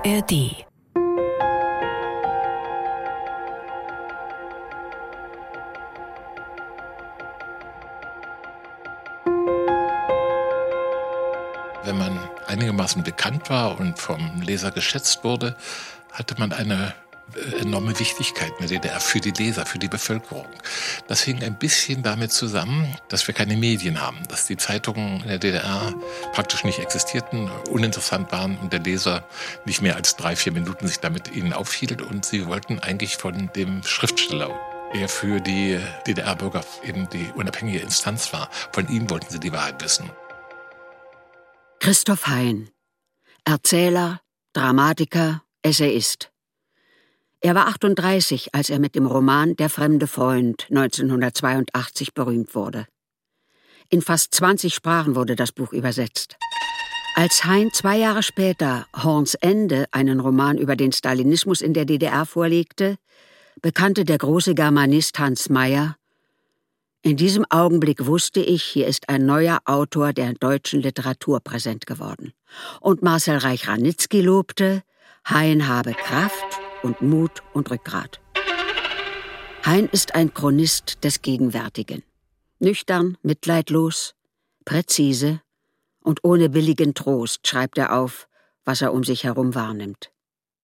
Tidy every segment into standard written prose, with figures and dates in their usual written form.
ARD. Wenn man einigermaßen bekannt war und vom Leser geschätzt wurde, hatte man eine enorme Wichtigkeit in der DDR für die Leser, für die Bevölkerung. Das hing ein bisschen damit zusammen, dass wir keine Medien haben, dass die Zeitungen in der DDR praktisch nicht existierten, uninteressant waren und der Leser nicht mehr als 3-4 Minuten sich damit ihnen aufhielt. Und sie wollten eigentlich von dem Schriftsteller, der für die DDR-Bürger eben die unabhängige Instanz war, von ihm wollten sie die Wahrheit wissen. Christoph Hein, Erzähler, Dramatiker, Essayist. Er war 38, als er mit dem Roman Der fremde Freund 1982 berühmt wurde. In fast 20 Sprachen wurde das Buch übersetzt. Als Hein 2 Jahre später Horns Ende, einen Roman über den Stalinismus in der DDR, vorlegte, bekannte der große Germanist Hans Meyer: In diesem Augenblick wusste ich, hier ist ein neuer Autor der deutschen Literatur präsent geworden. Und Marcel Reich-Ranitzky lobte, Hein habe Kraft und Mut und Rückgrat. Hein ist ein Chronist des Gegenwärtigen. Nüchtern, mitleidlos, präzise und ohne billigen Trost schreibt er auf, was er um sich herum wahrnimmt.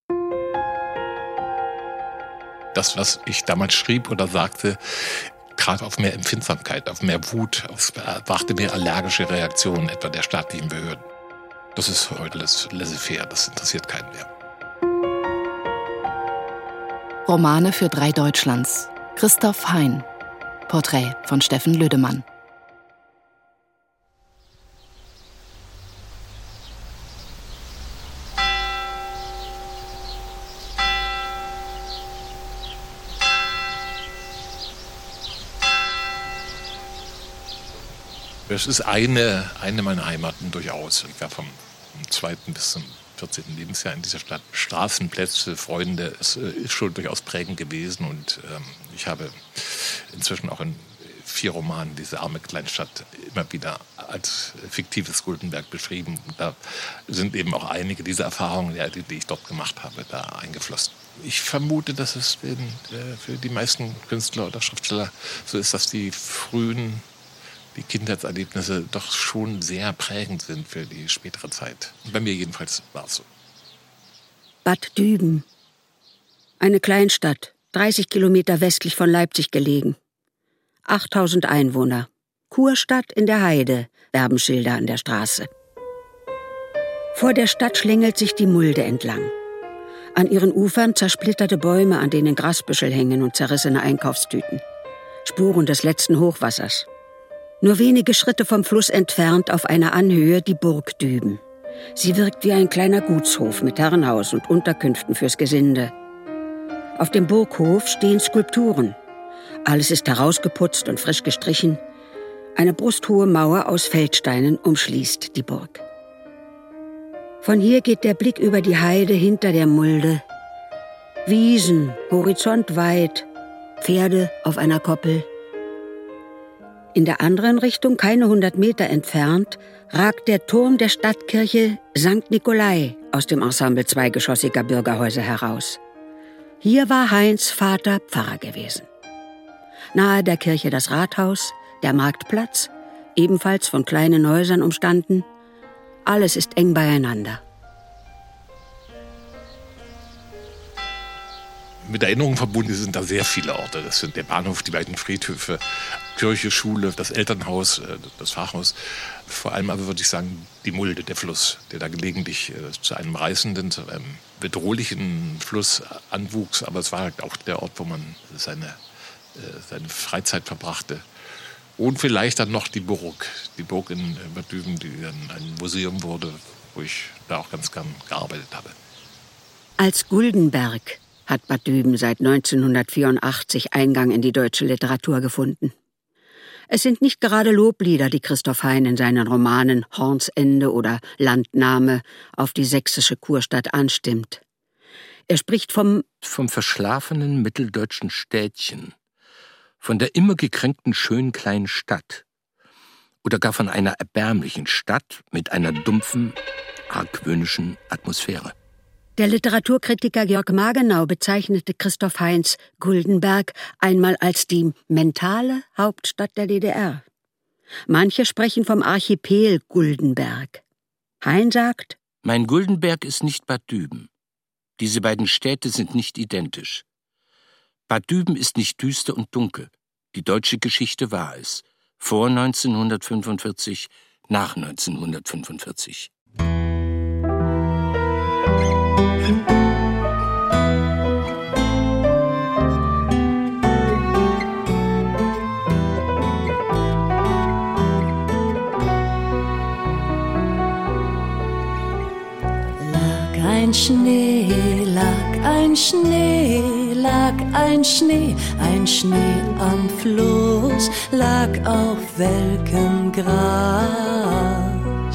Das, was ich damals schrieb oder sagte, trat auf mehr Empfindsamkeit, auf mehr Wut, brachte mehr allergische Reaktionen etwa der staatlichen Behörden. Das ist heute laissez-faire, das interessiert keinen mehr. Romane für 3 Deutschlands. Christoph Hein. Porträt von Steffen Lüdemann. Es ist eine meiner Heimaten durchaus. Ich war vom 2. bis zum 14. Lebensjahr in dieser Stadt. Straßenplätze, Freunde, es ist schon durchaus prägend gewesen. Und ich habe inzwischen auch in 4 Romanen diese arme Kleinstadt immer wieder als fiktives Guldenberg beschrieben. Und da sind eben auch einige dieser Erfahrungen, die ich dort gemacht habe, da eingeflossen. Ich vermute, dass es für die meisten Künstler oder Schriftsteller so ist, dass die Kindheitserlebnisse doch schon sehr prägend sind für die spätere Zeit. Bei mir jedenfalls war es so. Bad Düben. Eine Kleinstadt, 30 Kilometer westlich von Leipzig gelegen. 8000 Einwohner. Kurstadt in der Heide, Werbenschilder an der Straße. Vor der Stadt schlängelt sich die Mulde entlang. An ihren Ufern zersplitterte Bäume, an denen Grasbüschel hängen und zerrissene Einkaufstüten. Spuren des letzten Hochwassers. Nur wenige Schritte vom Fluss entfernt auf einer Anhöhe die Burg Düben. Sie wirkt wie ein kleiner Gutshof mit Herrenhaus und Unterkünften fürs Gesinde. Auf dem Burghof stehen Skulpturen. Alles ist herausgeputzt und frisch gestrichen. Eine brusthohe Mauer aus Feldsteinen umschließt die Burg. Von hier geht der Blick über die Heide hinter der Mulde. Wiesen, horizontweit, Pferde auf einer Koppel. In der anderen Richtung, keine 100 Meter entfernt, ragt der Turm der Stadtkirche St. Nikolai aus dem Ensemble zweigeschossiger Bürgerhäuser heraus. Hier war Heins Vater Pfarrer gewesen. Nahe der Kirche das Rathaus, der Marktplatz, ebenfalls von kleinen Häusern umstanden. Alles ist eng beieinander. Mit Erinnerungen verbunden sind da sehr viele Orte. Das sind der Bahnhof, die beiden Friedhöfe, Kirche, Schule, das Elternhaus, das Pfarrhaus. Vor allem aber würde ich sagen, die Mulde, der Fluss, der da gelegentlich zu einem reißenden, zu einem bedrohlichen Fluss anwuchs. Aber es war halt auch der Ort, wo man seine Freizeit verbrachte. Und vielleicht dann noch die Burg in Bad Düben, die dann ein Museum wurde, wo ich da auch ganz gern gearbeitet habe. Als Guldenberg hat Bad Düben seit 1984 Eingang in die deutsche Literatur gefunden. Es sind nicht gerade Loblieder, die Christoph Hein in seinen Romanen Horns Ende oder Landnahme auf die sächsische Kurstadt anstimmt. Er spricht vom verschlafenen mitteldeutschen Städtchen, von der immer gekränkten schönen kleinen Stadt oder gar von einer erbärmlichen Stadt mit einer dumpfen, argwöhnischen Atmosphäre. Der Literaturkritiker Jörg Magenau bezeichnete Christoph Heins Guldenberg einmal als die mentale Hauptstadt der DDR. Manche sprechen vom Archipel Guldenberg. Hein sagt: Mein Guldenberg ist nicht Bad Düben. Diese beiden Städte sind nicht identisch. Bad Düben ist nicht düster und dunkel. Die deutsche Geschichte war es. Vor 1945, nach 1945. Ein Schnee, lag ein Schnee, lag ein Schnee, ein Schnee am Fluss, lag auf welkem Gras.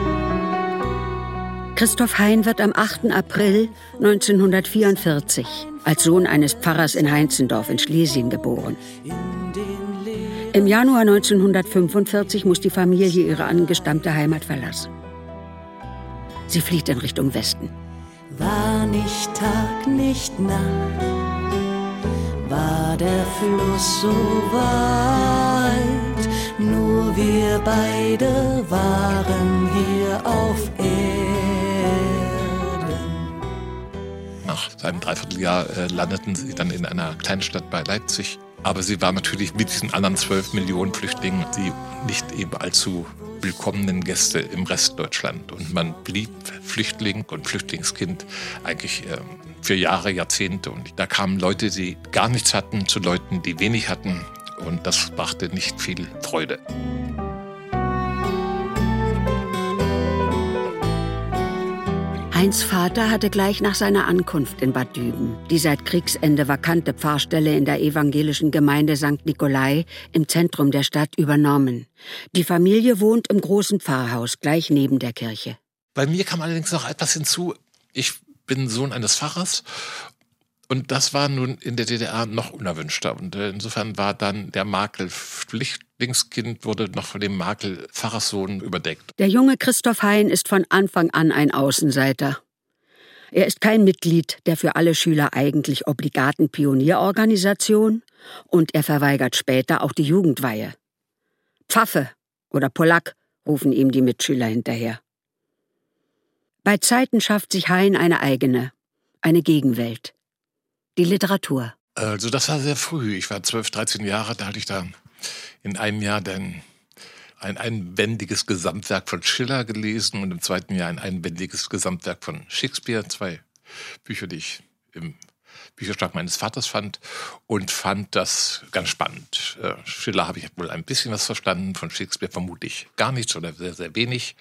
Christoph Hein wird am 8. April 1944 als Sohn eines Pfarrers in Heinzendorf in Schlesien geboren. Im Januar 1945 muss die Familie ihre angestammte Heimat verlassen. Sie flieht in Richtung Westen. War nicht Tag, nicht Nacht, war der Fluss so weit, nur wir beide waren hier auf Erden. Nach einem Dreivierteljahr landeten sie dann in einer Kleinstadt bei Leipzig. Aber sie war natürlich mit diesen anderen 12 Millionen Flüchtlingen die nicht eben allzu willkommenen Gäste im Rest Deutschland. Und man blieb Flüchtling und Flüchtlingskind eigentlich für Jahre, Jahrzehnte. Und da kamen Leute, die gar nichts hatten, zu Leuten, die wenig hatten. Und das brachte nicht viel Freude. Heins Vater hatte gleich nach seiner Ankunft in Bad Düben die seit Kriegsende vakante Pfarrstelle in der evangelischen Gemeinde St. Nikolai im Zentrum der Stadt übernommen. Die Familie wohnt im großen Pfarrhaus gleich neben der Kirche. Bei mir kam allerdings noch etwas hinzu. Ich bin Sohn eines Pfarrers und das war nun in der DDR noch unerwünschter. Und insofern war dann der Makel Flüchtlingskind wurde noch von dem Makel Pfarrerssohn überdeckt. Der junge Christoph Hein ist von Anfang an ein Außenseiter. Er ist kein Mitglied der für alle Schüler eigentlich obligaten Pionierorganisation und er verweigert später auch die Jugendweihe. Pfaffe oder Polack rufen ihm die Mitschüler hinterher. Bei Zeiten schafft sich Hein eine eigene, eine Gegenwelt. Die Literatur. Also das war sehr früh. Ich war 12, 13 Jahre, da hatte ich da in einem Jahr dann ein einbändiges Gesamtwerk von Schiller gelesen und im zweiten Jahr ein einbändiges Gesamtwerk von Shakespeare. 2 Bücher, die ich im Bücherschrank meines Vaters fand und fand das ganz spannend. Schiller habe ich wohl ein bisschen was verstanden, von Shakespeare vermutlich gar nichts oder sehr, sehr wenig.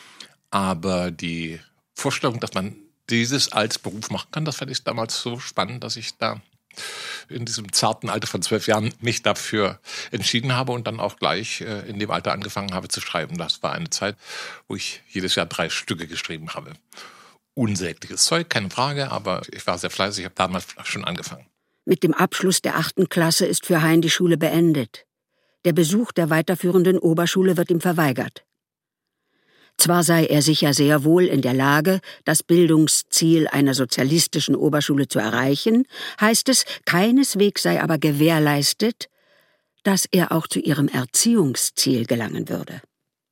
Aber die Vorstellung, dass man dieses als Beruf machen kann, das fand ich damals so spannend, dass ich da in diesem zarten Alter von 12 Jahren mich dafür entschieden habe und dann auch gleich in dem Alter angefangen habe zu schreiben. Das war eine Zeit, wo ich jedes Jahr 3 Stücke geschrieben habe. Unsägliches Zeug, keine Frage, aber ich war sehr fleißig, ich habe damals schon angefangen. Mit dem Abschluss der 8. Klasse ist für Hein die Schule beendet. Der Besuch der weiterführenden Oberschule wird ihm verweigert. Zwar sei er sicher sehr wohl in der Lage, das Bildungsziel einer sozialistischen Oberschule zu erreichen, heißt es, keineswegs sei aber gewährleistet, dass er auch zu ihrem Erziehungsziel gelangen würde.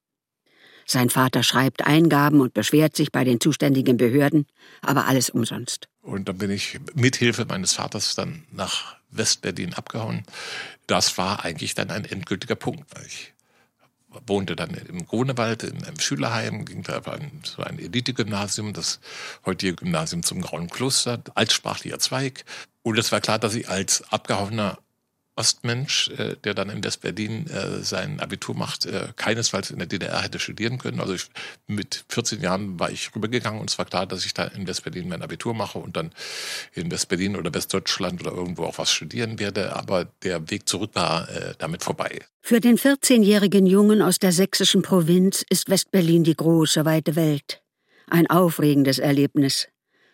Sein Vater schreibt Eingaben und beschwert sich bei den zuständigen Behörden, aber alles umsonst. Und dann bin ich mit Hilfe meines Vaters dann nach West-Berlin abgehauen. Das war eigentlich dann ein endgültiger Punkt. Ich wohnte dann im Grunewald, in einem Schülerheim, ging da auf so ein Elite-Gymnasium, das heutige Gymnasium zum Grauen Kloster, altsprachlicher Zweig. Und es war klar, dass ich als abgehauener Ostmensch, der dann in West-Berlin sein Abitur macht, keinesfalls in der DDR hätte studieren können. Also mit 14 Jahren war ich rübergegangen und es war klar, dass ich da in West-Berlin mein Abitur mache und dann in West-Berlin oder Westdeutschland oder irgendwo auch was studieren werde. Aber der Weg zurück war damit vorbei. Für den 14-jährigen Jungen aus der sächsischen Provinz ist West-Berlin die große, weite Welt. Ein aufregendes Erlebnis.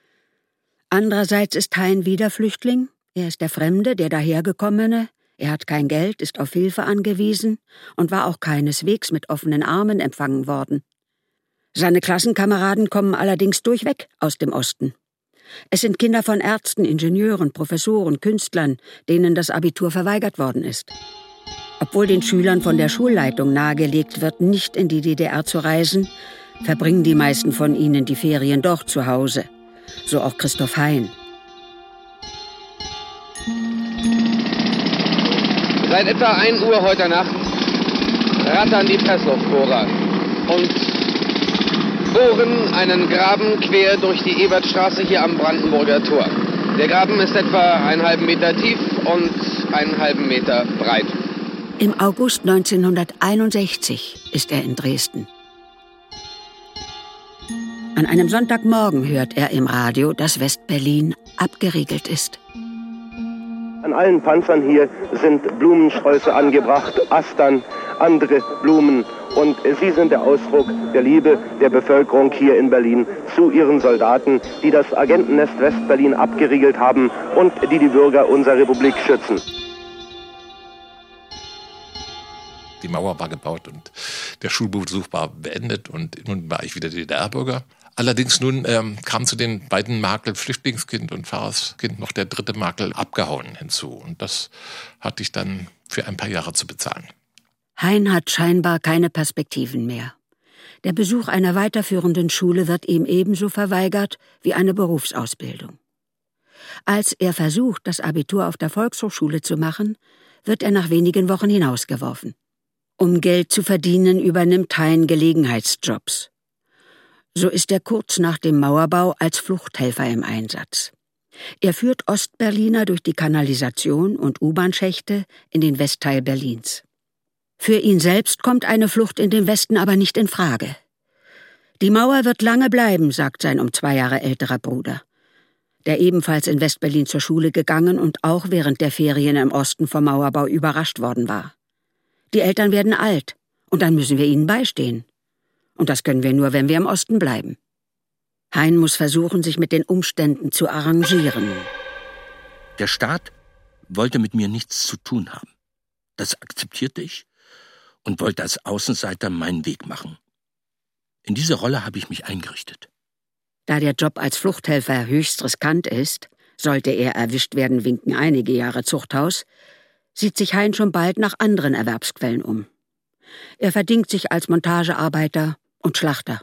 Andererseits ist Hein wieder Flüchtling. Er ist der Fremde, der Dahergekommene. Er hat kein Geld, ist auf Hilfe angewiesen und war auch keineswegs mit offenen Armen empfangen worden. Seine Klassenkameraden kommen allerdings durchweg aus dem Osten. Es sind Kinder von Ärzten, Ingenieuren, Professoren, Künstlern, denen das Abitur verweigert worden ist. Obwohl den Schülern von der Schulleitung nahegelegt wird, nicht in die DDR zu reisen, verbringen die meisten von ihnen die Ferien doch zu Hause. So auch Christoph Hein. Seit etwa 1 Uhr heute Nacht rattern die Pressluftbohrer und bohren einen Graben quer durch die Ebertstraße hier am Brandenburger Tor. Der Graben ist etwa 1,5 Meter tief und 1,5 Meter breit. Im August 1961 ist er in Dresden. An einem Sonntagmorgen hört er im Radio, dass West-Berlin abgeriegelt ist. An allen Panzern hier sind Blumensträuße angebracht, Astern, andere Blumen. Und sie sind der Ausdruck der Liebe der Bevölkerung hier in Berlin zu ihren Soldaten, die das Agentennest West-Berlin abgeriegelt haben und die die Bürger unserer Republik schützen. Die Mauer war gebaut und der Schulbesuch war beendet und nun war ich wieder DDR-Bürger. Allerdings nun kam zu den beiden Makel Flüchtlingskind und Pfarrerskind noch der 3. Makel abgehauen hinzu. Und das hatte ich dann für ein paar Jahre zu bezahlen. Hein hat scheinbar keine Perspektiven mehr. Der Besuch einer weiterführenden Schule wird ihm ebenso verweigert wie eine Berufsausbildung. Als er versucht, das Abitur auf der Volkshochschule zu machen, wird er nach wenigen Wochen hinausgeworfen. Um Geld zu verdienen, übernimmt Hein Gelegenheitsjobs. So ist er kurz nach dem Mauerbau als Fluchthelfer im Einsatz. Er führt Ostberliner durch die Kanalisation und U-Bahn-Schächte in den Westteil Berlins. Für ihn selbst kommt eine Flucht in den Westen aber nicht in Frage. Die Mauer wird lange bleiben, sagt sein um 2 Jahre älterer Bruder, der ebenfalls in Westberlin zur Schule gegangen und auch während der Ferien im Osten vom Mauerbau überrascht worden war. Die Eltern werden alt und dann müssen wir ihnen beistehen. Und das können wir nur, wenn wir im Osten bleiben. Hein muss versuchen, sich mit den Umständen zu arrangieren. Der Staat wollte mit mir nichts zu tun haben. Das akzeptierte ich und wollte als Außenseiter meinen Weg machen. In diese Rolle habe ich mich eingerichtet. Da der Job als Fluchthelfer höchst riskant ist, sollte er erwischt werden, winken einige Jahre Zuchthaus, sieht sich Hein schon bald nach anderen Erwerbsquellen um. Er verdingt sich als Montagearbeiter und Schlachter.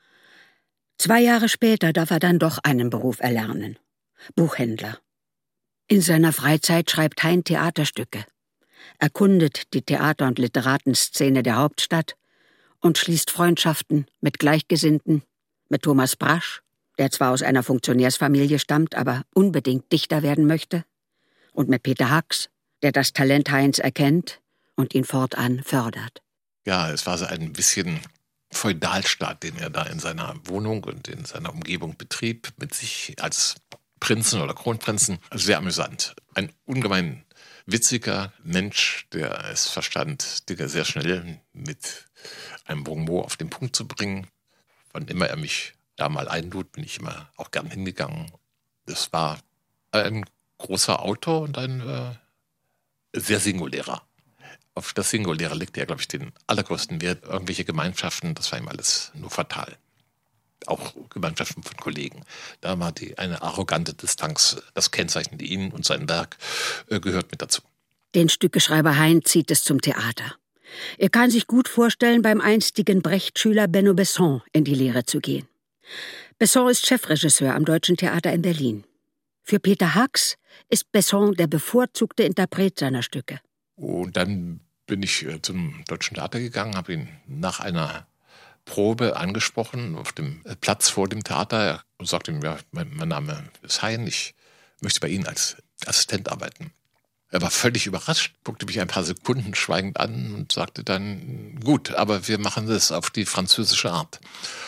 2 Jahre später darf er dann doch einen Beruf erlernen: Buchhändler. In seiner Freizeit schreibt Hein Theaterstücke, erkundet die Theater- und Literatenszene der Hauptstadt und schließt Freundschaften mit Gleichgesinnten, mit Thomas Brasch, der zwar aus einer Funktionärsfamilie stammt, aber unbedingt Dichter werden möchte, und mit Peter Hacks, der das Talent Heins erkennt und ihn fortan fördert. Ja, es war so ein bisschen Feudalstaat, den er da in seiner Wohnung und in seiner Umgebung betrieb, mit sich als Prinzen oder Kronprinzen. Also sehr amüsant. Ein ungemein witziger Mensch, der es verstand, Dinge sehr schnell mit einem Bonmot auf den Punkt zu bringen. Wann immer er mich da mal einlud, bin ich immer auch gern hingegangen. Das war ein großer Autor und ein sehr singulärer. Auf das Singuläre legte er, glaube ich, den allergrößten Wert. Irgendwelche Gemeinschaften, das war ihm alles nur fatal. Auch Gemeinschaften von Kollegen. Da war eine arrogante Distanz, das kennzeichnete ihn und sein Werk, gehört mit dazu. Den Stückeschreiber Hein zieht es zum Theater. Er kann sich gut vorstellen, beim einstigen Brecht-Schüler Benno Besson in die Lehre zu gehen. Besson ist Chefregisseur am Deutschen Theater in Berlin. Für Peter Hacks ist Besson der bevorzugte Interpret seiner Stücke. Und dann bin ich zum Deutschen Theater gegangen, habe ihn nach einer Probe angesprochen auf dem Platz vor dem Theater und sagte ihm, ja, mein Name ist Hein, ich möchte bei Ihnen als Assistent arbeiten. Er war völlig überrascht, guckte mich ein paar Sekunden schweigend an und sagte dann, gut, aber wir machen das auf die französische Art.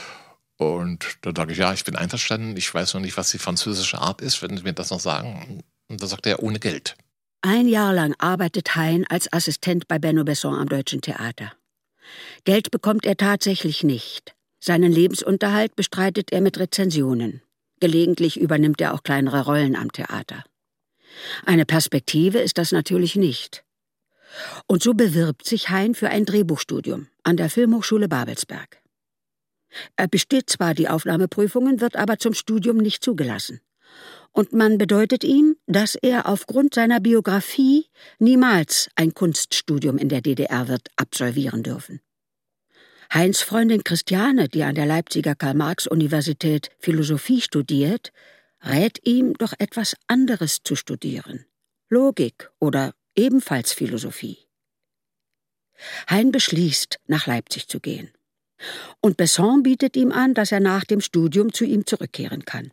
Und da sage ich, ja, ich bin einverstanden, ich weiß noch nicht, was die französische Art ist, wenn Sie mir das noch sagen. Und da sagte er, ohne Geld. 1 Jahr lang arbeitet Hein als Assistent bei Benno Besson am Deutschen Theater. Geld bekommt er tatsächlich nicht. Seinen Lebensunterhalt bestreitet er mit Rezensionen. Gelegentlich übernimmt er auch kleinere Rollen am Theater. Eine Perspektive ist das natürlich nicht. Und so bewirbt sich Hein für ein Drehbuchstudium an der Filmhochschule Babelsberg. Er besteht zwar die Aufnahmeprüfungen, wird aber zum Studium nicht zugelassen. Und man bedeutet ihm, dass er aufgrund seiner Biografie niemals ein Kunststudium in der DDR wird absolvieren dürfen. Heins' Freundin Christiane, die an der Leipziger Karl-Marx-Universität Philosophie studiert, rät ihm, doch etwas anderes zu studieren. Logik oder ebenfalls Philosophie. Hein beschließt, nach Leipzig zu gehen. Und Besson bietet ihm an, dass er nach dem Studium zu ihm zurückkehren kann.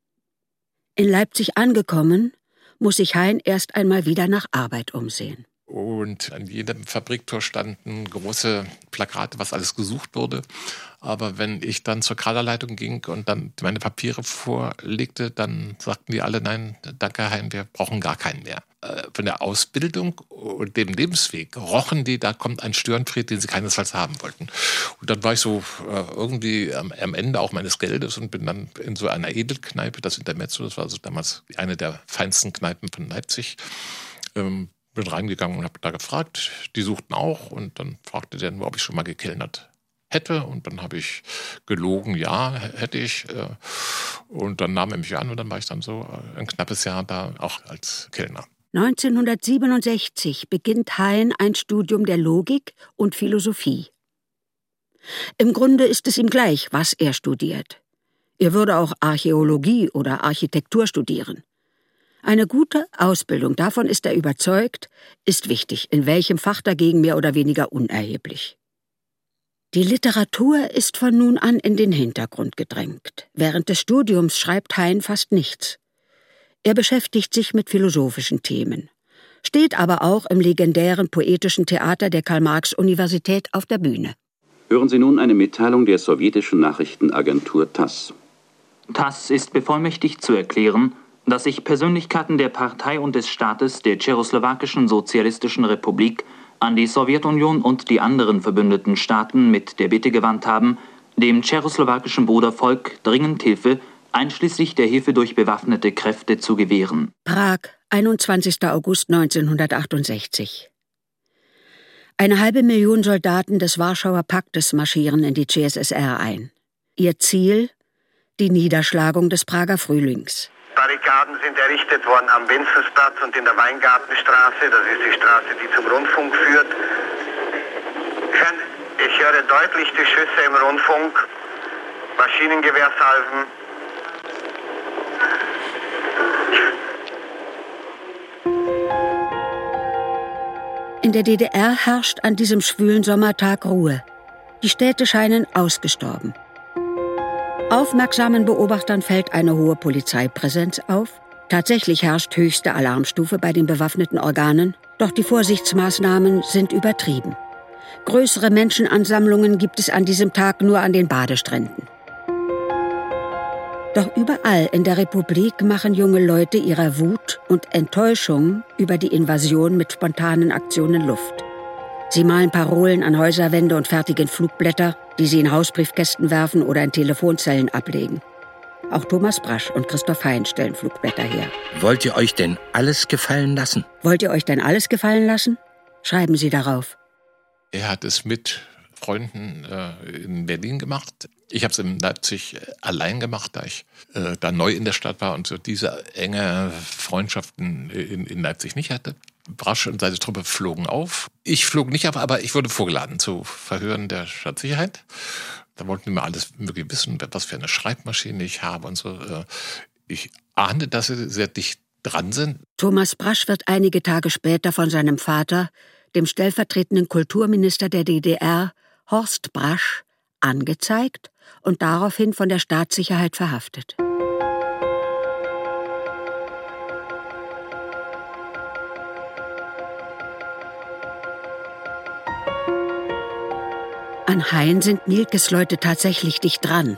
In Leipzig angekommen, muss sich Hein erst einmal wieder nach Arbeit umsehen. Und an jedem Fabriktor standen große Plakate, was alles gesucht wurde. Aber wenn ich dann zur Kaderleitung ging und dann meine Papiere vorlegte, dann sagten die alle, nein, danke Hein, wir brauchen gar keinen mehr. Von der Ausbildung und dem Lebensweg rochen die, da kommt ein Störenfried, den sie keinesfalls haben wollten. Und dann war ich so irgendwie am Ende auch meines Geldes und bin dann in so einer Edelkneipe, das Intermezzo, das war so damals eine der feinsten Kneipen von Leipzig, bin reingegangen und habe da gefragt. Die suchten auch und dann fragte der nur, ob ich schon mal gekellnert hätte. Und dann habe ich gelogen, ja, hätte ich. Und dann nahm er mich an und dann war ich dann so ein knappes Jahr da auch als Kellner. 1967 beginnt Hein ein Studium der Logik und Philosophie. Im Grunde ist es ihm gleich, was er studiert. Er würde auch Archäologie oder Architektur studieren. Eine gute Ausbildung, davon ist er überzeugt, ist wichtig, in welchem Fach dagegen mehr oder weniger unerheblich. Die Literatur ist von nun an in den Hintergrund gedrängt. Während des Studiums schreibt Hein fast nichts. Er beschäftigt sich mit philosophischen Themen, steht aber auch im legendären poetischen Theater der Karl-Marx-Universität auf der Bühne. Hören Sie nun eine Mitteilung der sowjetischen Nachrichtenagentur TASS. TASS ist bevollmächtigt zu erklären, dass sich Persönlichkeiten der Partei und des Staates der Tschechoslowakischen Sozialistischen Republik an die Sowjetunion und die anderen verbündeten Staaten mit der Bitte gewandt haben, dem tschechoslowakischen Brudervolk dringend Hilfe, einschließlich der Hilfe durch bewaffnete Kräfte, zu gewähren. Prag, 21. August 1968. 500.000 Soldaten des Warschauer Paktes marschieren in die CSSR ein. Ihr Ziel? Die Niederschlagung des Prager Frühlings. Barrikaden sind errichtet worden am Wenzelsplatz und in der Weingartenstraße. Das ist die Straße, die zum Rundfunk führt. Ich höre deutlich die Schüsse im Rundfunk. Maschinengewehrsalven. In der DDR herrscht an diesem schwülen Sommertag Ruhe. Die Städte scheinen ausgestorben. Aufmerksamen Beobachtern fällt eine hohe Polizeipräsenz auf. Tatsächlich herrscht höchste Alarmstufe bei den bewaffneten Organen, doch die Vorsichtsmaßnahmen sind übertrieben. Größere Menschenansammlungen gibt es an diesem Tag nur an den Badestränden. Doch überall in der Republik machen junge Leute ihrer Wut und Enttäuschung über die Invasion mit spontanen Aktionen Luft. Sie malen Parolen an Häuserwände und fertigen Flugblätter, die sie in Hausbriefkästen werfen oder in Telefonzellen ablegen. Auch Thomas Brasch und Christoph Hein stellen Flugblätter her. Wollt ihr euch denn alles gefallen lassen? Wollt ihr euch denn alles gefallen lassen? Schreiben Sie darauf. Er hat es mit Freunden in Berlin gemacht. Ich habe es in Leipzig allein gemacht, da ich da neu in der Stadt war und so diese enge Freundschaften in Leipzig nicht hatte. Brasch und seine Truppe flogen auf. Ich flog nicht auf, aber ich wurde vorgeladen zu Verhören der Stadtsicherheit. Da wollten die mir alles mögliche wissen, was für eine Schreibmaschine ich habe und so. Ich ahnte, dass sie sehr dicht dran sind. Thomas Brasch wird einige Tage später von seinem Vater, dem stellvertretenden Kulturminister der DDR, Horst Brasch, angezeigt und daraufhin von der Staatssicherheit verhaftet. An Hein sind Mielkes Leute tatsächlich dicht dran.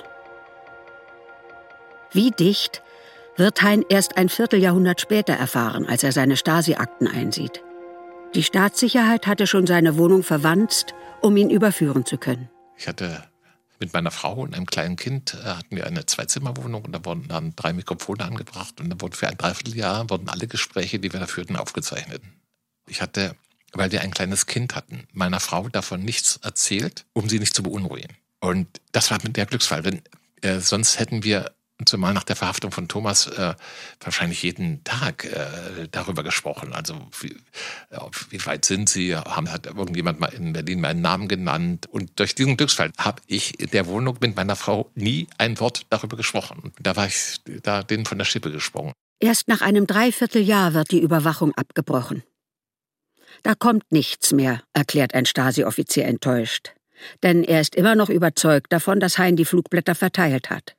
Wie dicht, wird Hein erst ein Vierteljahrhundert später erfahren, als er seine Stasi-Akten einsieht. Die Staatssicherheit hatte schon seine Wohnung verwanzt, um ihn überführen zu können. Ich hatte mit meiner Frau und einem kleinen Kind hatten wir eine Zweizimmerwohnung und da wurden dann 3 Mikrofone angebracht und da wurden für ein Dreivierteljahr alle Gespräche, die wir da führten, aufgezeichnet. Ich hatte, weil wir ein kleines Kind hatten, meiner Frau davon nichts erzählt, um sie nicht zu beunruhigen. Und das war der Glücksfall, denn sonst hätten wir Und zumal nach der Verhaftung von Thomas wahrscheinlich jeden Tag darüber gesprochen. Also wie weit sind Sie? Hat irgendjemand mal in Berlin meinen Namen genannt? Und durch diesen Glücksfall habe ich in der Wohnung mit meiner Frau nie ein Wort darüber gesprochen. Und da war ich denen von der Schippe gesprungen. Erst nach einem Dreivierteljahr wird die Überwachung abgebrochen. Da kommt nichts mehr, erklärt ein Stasi-Offizier enttäuscht. Denn er ist immer noch überzeugt davon, dass Hein die Flugblätter verteilt hat.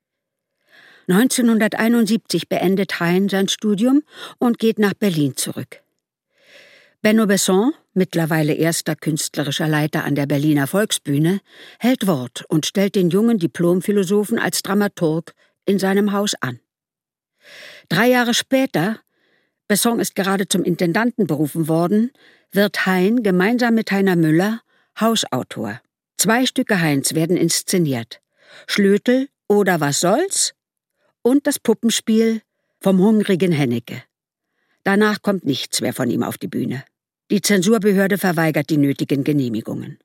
1971 beendet Hein sein Studium und geht nach Berlin zurück. Benno Besson, mittlerweile erster künstlerischer Leiter an der Berliner Volksbühne, hält Wort und stellt den jungen Diplomphilosophen als Dramaturg in seinem Haus an. 3 Jahre später, Besson ist gerade zum Intendanten berufen worden, wird Hein gemeinsam mit Heiner Müller Hausautor. 2 Stücke Heins werden inszeniert: Schlötel oder Was soll's? Und das Puppenspiel Vom hungrigen Hennecke. Danach kommt nichts mehr von ihm auf die Bühne. Die Zensurbehörde verweigert die nötigen Genehmigungen.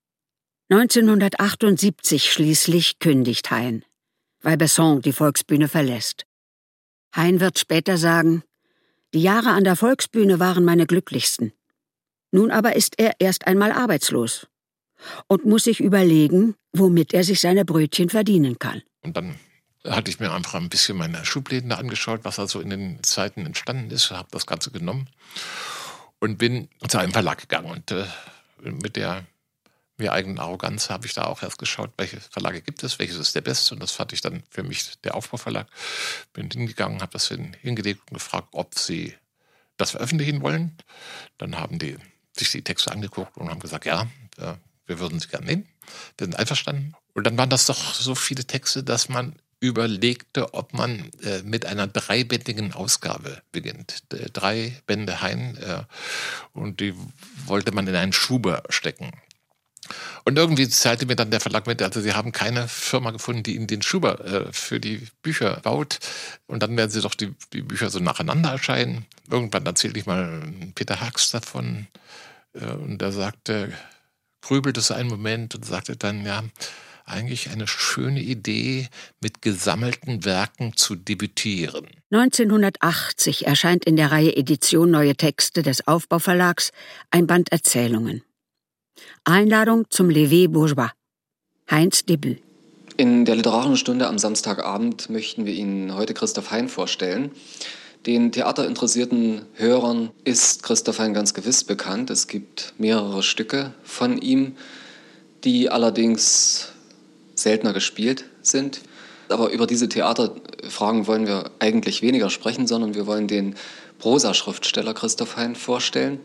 1978 schließlich kündigt Hein, weil Besson die Volksbühne verlässt. Hein wird später sagen: Die Jahre an der Volksbühne waren meine glücklichsten. Nun aber ist er erst einmal arbeitslos und muss sich überlegen, womit er sich seine Brötchen verdienen kann. Und dann hatte ich mir einfach ein bisschen meine Schubläden angeschaut, was also in den Zeiten entstanden ist, habe das Ganze genommen und bin zu einem Verlag gegangen. Und mit der mir eigenen Arroganz habe ich da auch erst geschaut, welche Verlage gibt es, welches ist der beste. Und das fand ich dann für mich der Aufbauverlag. Bin hingegangen, habe das hingelegt und gefragt, ob sie das veröffentlichen wollen. Dann haben die sich die Texte angeguckt und haben gesagt, ja, wir würden sie gerne nehmen. Die sind einverstanden. Und dann waren das doch so viele Texte, dass man überlegte, ob man mit einer 3-bändigen Ausgabe beginnt. 3 Bände Hein, und die wollte man in einen Schuber stecken. Und irgendwie teilte mir dann der Verlag mit, also sie haben keine Firma gefunden, die ihnen den Schuber für die Bücher baut. Und dann werden sie doch die Bücher so nacheinander erscheinen. Irgendwann erzählte ich mal Peter Hacks davon. Und er sagte, grübelte so einen Moment und sagte dann, ja, eigentlich eine schöne Idee, mit gesammelten Werken zu debütieren. 1980 erscheint in der Reihe Edition Neue Texte des Aufbauverlags ein Band Erzählungen. Einladung zum Lever Bourgeois. Heins Debüt. In der Literarischen Stunde am Samstagabend möchten wir Ihnen heute Christoph Hein vorstellen. Den theaterinteressierten Hörern ist Christoph Hein ganz gewiss bekannt. Es gibt mehrere Stücke von ihm, die allerdings seltener gespielt sind. Aber über diese Theaterfragen wollen wir eigentlich weniger sprechen, sondern wir wollen den Prosaschriftsteller Christoph Hein vorstellen.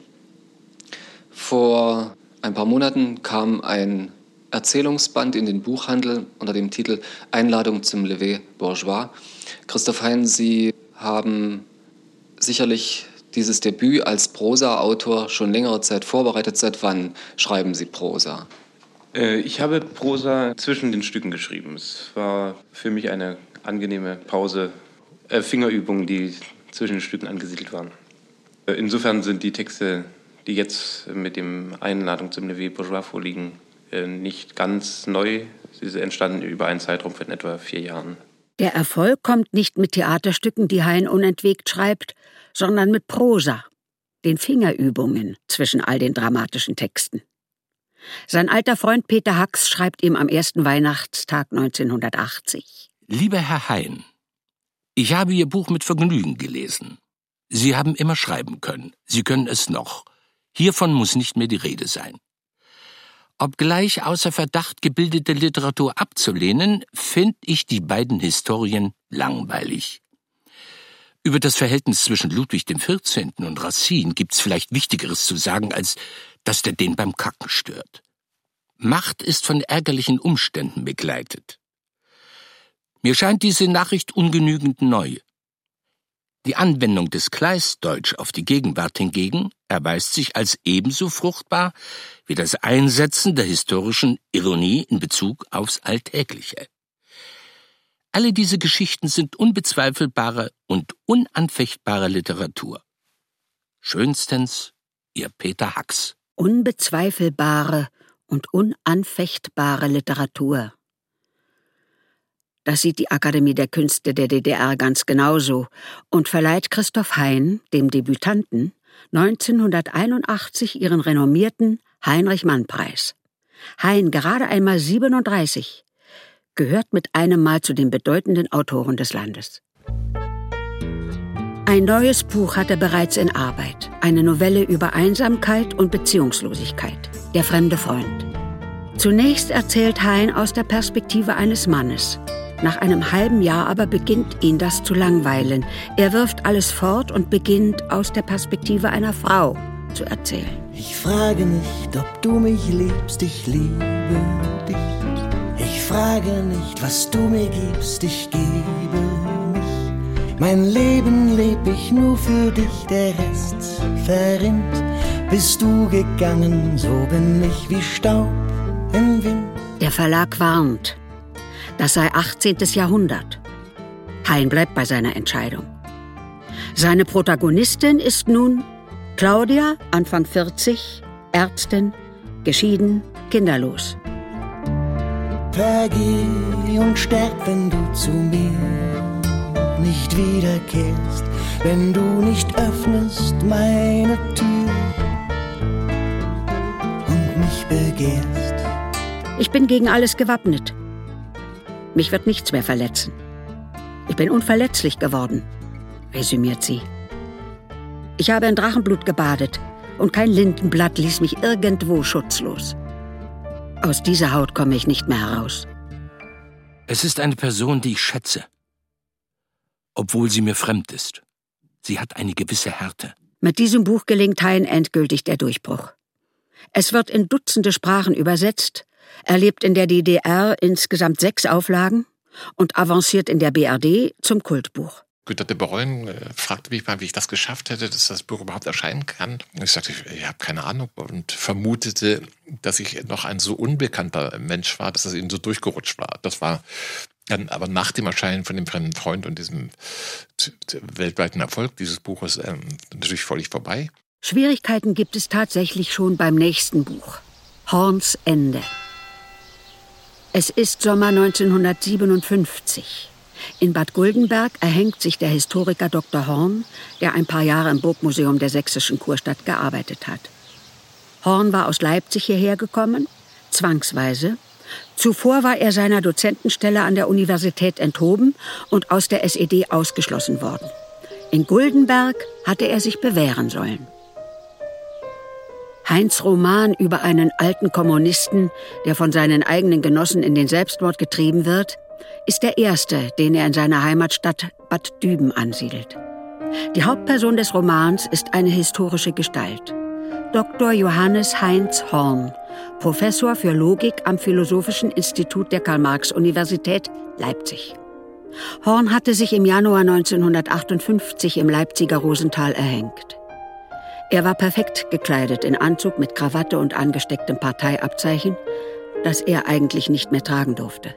Vor ein paar Monaten kam ein Erzählungsband in den Buchhandel unter dem Titel Einladung zum Lever Bourgeois. Christoph Hein, Sie haben sicherlich dieses Debüt als Prosa-Autor schon längere Zeit vorbereitet. Seit wann schreiben Sie Prosa? Ich habe Prosa zwischen den Stücken geschrieben. Es war für mich eine angenehme Pause, Fingerübungen, die zwischen den Stücken angesiedelt waren. Insofern sind die Texte, die jetzt mit dem Einladung zum Lever Bourgeois vorliegen, nicht ganz neu. Sie entstanden über einen Zeitraum von etwa 4 Jahren. Der Erfolg kommt nicht mit Theaterstücken, die Hein unentwegt schreibt, sondern mit Prosa, den Fingerübungen zwischen all den dramatischen Texten. Sein alter Freund Peter Hacks schreibt ihm am ersten Weihnachtstag 1980. Lieber Herr Hein, ich habe Ihr Buch mit Vergnügen gelesen. Sie haben immer schreiben können. Sie können es noch. Hiervon muss nicht mehr die Rede sein. Obgleich außer Verdacht gebildete Literatur abzulehnen, finde ich die beiden Historien langweilig. Über das Verhältnis zwischen Ludwig XIV. Und Racine gibt's vielleicht Wichtigeres zu sagen, als dass der den beim Kacken stört. Macht ist von ärgerlichen Umständen begleitet. Mir scheint diese Nachricht ungenügend neu. Die Anwendung des Kleistdeutsch auf die Gegenwart hingegen erweist sich als ebenso fruchtbar wie das Einsetzen der historischen Ironie in Bezug aufs Alltägliche. Alle diese Geschichten sind unbezweifelbare und unanfechtbare Literatur. Schönstens Ihr Peter Hacks. Unbezweifelbare und unanfechtbare Literatur. Das sieht die Akademie der Künste der DDR ganz genauso und verleiht Christoph Hein, dem Debütanten, 1981 ihren renommierten Heinrich-Mann-Preis. Hein, gerade einmal 37, gehört mit einem Mal zu den bedeutenden Autoren des Landes. Ein neues Buch hat er bereits in Arbeit. Eine Novelle über Einsamkeit und Beziehungslosigkeit. Der fremde Freund. Zunächst erzählt Hein aus der Perspektive eines Mannes. Nach einem halben Jahr aber beginnt ihn das zu langweilen. Er wirft alles fort und beginnt aus der Perspektive einer Frau zu erzählen. Ich frage nicht, ob du mich liebst, ich liebe dich. Ich frage nicht, was du mir gibst, ich gebe mich. Mein Leben leb ich nur für dich, der Rest verrinnt. Bist du gegangen, so bin ich wie Staub im Wind. Der Verlag warnt. Das sei 18. Jahrhundert. Hein bleibt bei seiner Entscheidung. Seine Protagonistin ist nun Claudia, Anfang 40, Ärztin, geschieden, kinderlos. Vergeh und sterb, wenn du zu mir nicht wiederkehrst, wenn du nicht öffnest meine Tür und mich begehrst. Ich bin gegen alles gewappnet. Mich wird nichts mehr verletzen. Ich bin unverletzlich geworden, resümiert sie. Ich habe in Drachenblut gebadet und kein Lindenblatt ließ mich irgendwo schutzlos. Aus dieser Haut komme ich nicht mehr heraus. Es ist eine Person, die ich schätze, obwohl sie mir fremd ist. Sie hat eine gewisse Härte. Mit diesem Buch gelingt Hein endgültig der Durchbruch. Es wird in Dutzende Sprachen übersetzt. Er lebt in der DDR insgesamt 6 Auflagen und avanciert in der BRD zum Kultbuch. Günter de Bruyne fragte mich mal, wie ich das geschafft hätte, dass das Buch überhaupt erscheinen kann. Und ich sagte, ich habe keine Ahnung und vermutete, dass ich noch ein so unbekannter Mensch war, dass das ihnen so durchgerutscht war. Das war dann aber nach dem Erscheinen von dem fremden Freund und diesem weltweiten Erfolg dieses Buches natürlich völlig vorbei. Schwierigkeiten gibt es tatsächlich schon beim nächsten Buch. Horns Ende. Es ist Sommer 1957. In Bad Guldenberg erhängt sich der Historiker Dr. Horn, der ein paar Jahre im Burgmuseum der sächsischen Kurstadt gearbeitet hat. Horn war aus Leipzig hierher gekommen, zwangsweise. Zuvor war er seiner Dozentenstelle an der Universität enthoben und aus der SED ausgeschlossen worden. In Guldenberg hatte er sich bewähren sollen. Heins Roman über einen alten Kommunisten, der von seinen eigenen Genossen in den Selbstmord getrieben wird, ist der erste, den er in seiner Heimatstadt Bad Düben ansiedelt. Die Hauptperson des Romans ist eine historische Gestalt. Dr. Johannes Heinz Horn, Professor für Logik am Philosophischen Institut der Karl-Marx-Universität Leipzig. Horn hatte sich im Januar 1958 im Leipziger Rosental erhängt. Er war perfekt gekleidet in Anzug mit Krawatte und angestecktem Parteiabzeichen, das er eigentlich nicht mehr tragen durfte.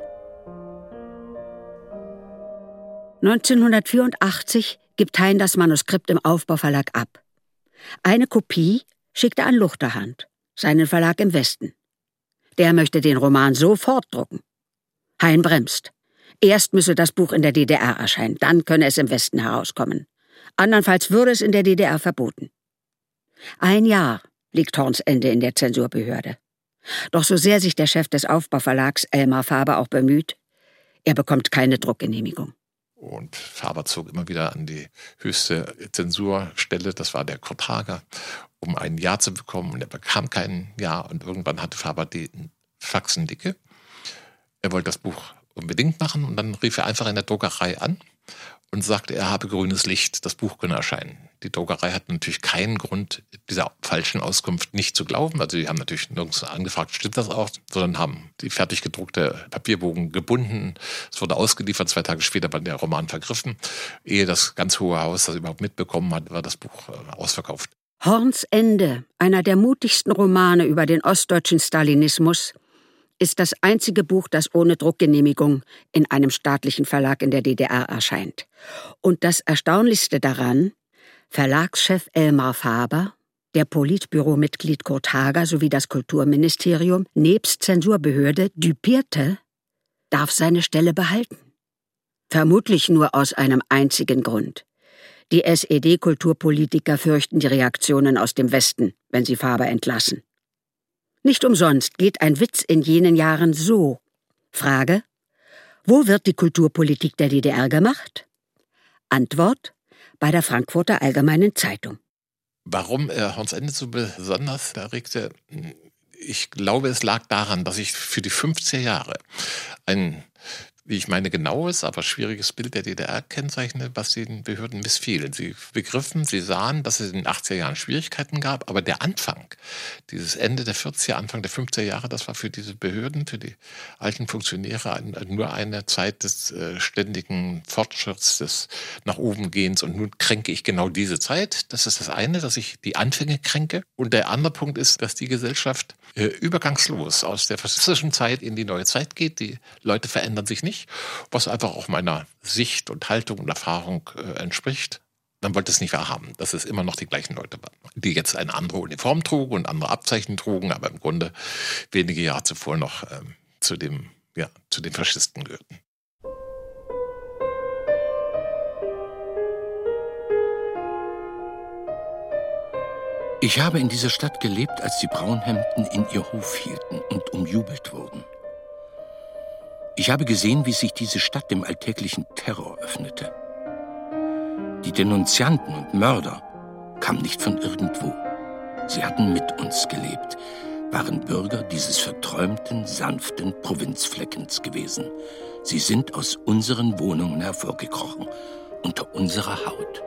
1984 gibt Hein das Manuskript im Aufbauverlag ab. Eine Kopie schickt er an Luchterhand, seinen Verlag im Westen. Der möchte den Roman sofort drucken. Hein bremst. Erst müsse das Buch in der DDR erscheinen, dann könne es im Westen herauskommen. Andernfalls würde es in der DDR verboten. 1 Jahr liegt Horns Ende in der Zensurbehörde. Doch so sehr sich der Chef des Aufbauverlags, Elmar Faber, auch bemüht, er bekommt keine Druckgenehmigung. Und Faber zog immer wieder an die höchste Zensurstelle, das war der Kurt Hager, um ein Ja zu bekommen. Und er bekam kein Ja. Und irgendwann hatte Faber die Faxen dicke. Er wollte das Buch unbedingt machen und dann rief er einfach in der Druckerei an und sagte, er habe grünes Licht, das Buch könne erscheinen. Die Druckerei hat natürlich keinen Grund, dieser falschen Auskunft nicht zu glauben. Also die haben natürlich nirgends angefragt, stimmt das auch, sondern haben die fertig gedruckte Papierbogen gebunden. Es wurde ausgeliefert, 2 Tage später war der Roman vergriffen. Ehe das ganz Hohe Haus das überhaupt mitbekommen hat, war das Buch ausverkauft. Horns Ende, einer der mutigsten Romane über den ostdeutschen Stalinismus, ist das einzige Buch, das ohne Druckgenehmigung in einem staatlichen Verlag in der DDR erscheint. Und das Erstaunlichste daran: Verlagschef Elmar Faber, der Politbüromitglied Kurt Hager sowie das Kulturministerium nebst Zensurbehörde düpierte, darf seine Stelle behalten. Vermutlich nur aus einem einzigen Grund. Die SED-Kulturpolitiker fürchten die Reaktionen aus dem Westen, wenn sie Faber entlassen. Nicht umsonst geht ein Witz in jenen Jahren so. Frage: Wo wird die Kulturpolitik der DDR gemacht? Antwort: bei der Frankfurter Allgemeinen Zeitung. Warum Horns Ende so besonders erregte? Ich glaube, es lag daran, dass ich für die 50er Jahre ein, wie ich meine, genaues, aber schwieriges Bild der DDR kennzeichne, was den Behörden missfiel. Sie begriffen, sie sahen, dass es in den 80er Jahren Schwierigkeiten gab, aber der Anfang, dieses Ende der 40er, Anfang der 50er Jahre, das war für diese Behörden, für die alten Funktionäre nur eine Zeit des ständigen Fortschritts, des nach oben Gehens, und nun kränke ich genau diese Zeit. Das ist das eine, dass ich die Anfänge kränke. Und der andere Punkt ist, dass die Gesellschaft übergangslos aus der faschistischen Zeit in die neue Zeit geht. Die Leute verändern sich nicht, was einfach auch meiner Sicht und Haltung und Erfahrung entspricht. Man wollte es nicht wahrhaben, dass es immer noch die gleichen Leute waren, die jetzt eine andere Uniform trugen und andere Abzeichen trugen, aber im Grunde wenige Jahre zuvor noch zu den Faschisten gehörten. Ich habe in dieser Stadt gelebt, als die Braunhemden in ihr Hof hielten und umjubelt wurden. Ich habe gesehen, wie sich diese Stadt dem alltäglichen Terror öffnete. Die Denunzianten und Mörder kamen nicht von irgendwo. Sie hatten mit uns gelebt, waren Bürger dieses verträumten, sanften Provinzfleckens gewesen. Sie sind aus unseren Wohnungen hervorgekrochen, unter unserer Haut.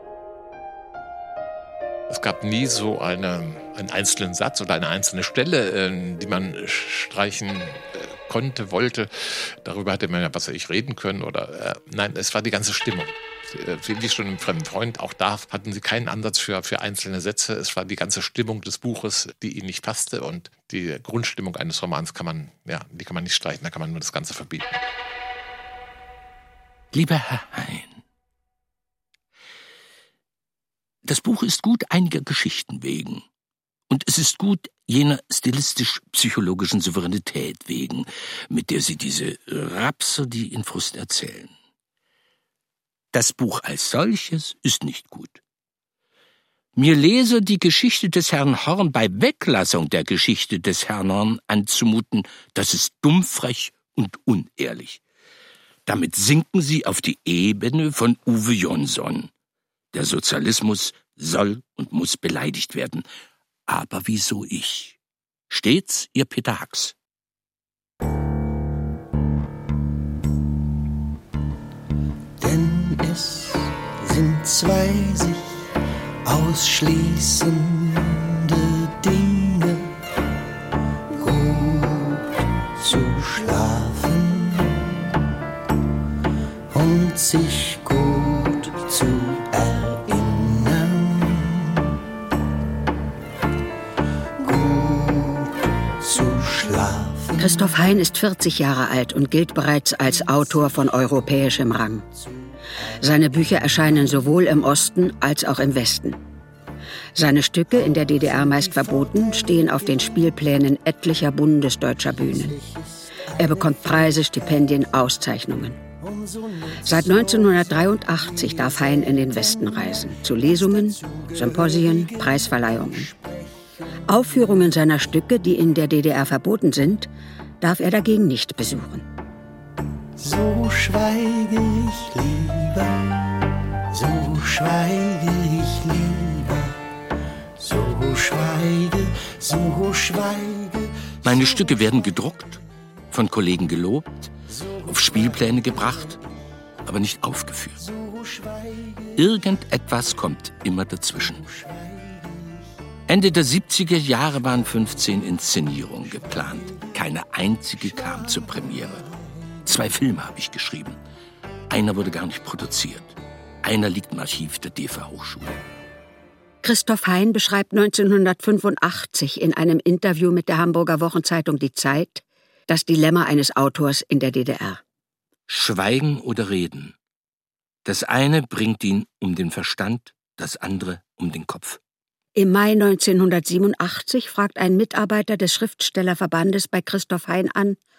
Es gab nie so einen einzelnen Satz oder eine einzelne Stelle, die man streichen konnte, wollte. Darüber hätte man ja, was weiß ich, reden können. Nein, es war die ganze Stimmung. Wie schon im Fremden Freund, auch da hatten sie keinen Ansatz für einzelne Sätze. Es war die ganze Stimmung des Buches, die ihnen nicht passte. Und die Grundstimmung eines Romans kann man nicht streichen, da kann man nur das Ganze verbieten. Lieber Herr Hein, das Buch ist gut einiger Geschichten wegen. Und es ist gut jener stilistisch-psychologischen Souveränität wegen, mit der Sie diese Rhapsodie in Frust erzählen. Das Buch als solches ist nicht gut. Mir Leser die Geschichte des Herrn Horn bei Weglassung der Geschichte des Herrn Horn anzumuten, das ist dummfrech und unehrlich. Damit sinken Sie auf die Ebene von Uwe Jonsson. Der Sozialismus soll und muss beleidigt werden. Aber wieso ich? Stets Ihr Peter Hacks. Denn es sind zwei sich ausschließende Dinge, gut zu schlafen und sich gut zu erinnern, gut zu schlafen. Christoph Hein ist 40 Jahre alt und gilt bereits als Autor von europäischem Rang. Seine Bücher erscheinen sowohl im Osten als auch im Westen. Seine Stücke, in der DDR meist verboten, stehen auf den Spielplänen etlicher bundesdeutscher Bühnen. Er bekommt Preise, Stipendien, Auszeichnungen. Seit 1983 darf Hein in den Westen reisen, zu Lesungen, Symposien, Preisverleihungen. Aufführungen seiner Stücke, die in der DDR verboten sind, darf er dagegen nicht besuchen. So schweige ich lieber, so schweige ich lieber, so schweige, so schweige. Meine Stücke werden gedruckt, von Kollegen gelobt, auf Spielpläne gebracht, aber nicht aufgeführt. Irgendetwas kommt immer dazwischen. Ende der 70er Jahre waren 15 Inszenierungen geplant. Keine einzige kam zur Premiere. 2 Filme habe ich geschrieben. Einer wurde gar nicht produziert. Einer liegt im Archiv der DEFA-Hochschule. Christoph Hein beschreibt 1985 in einem Interview mit der Hamburger Wochenzeitung Die Zeit das Dilemma eines Autors in der DDR. Schweigen oder reden. Das eine bringt ihn um den Verstand, das andere um den Kopf. Im Mai 1987 fragt ein Mitarbeiter des Schriftstellerverbandes bei Christoph Hein an,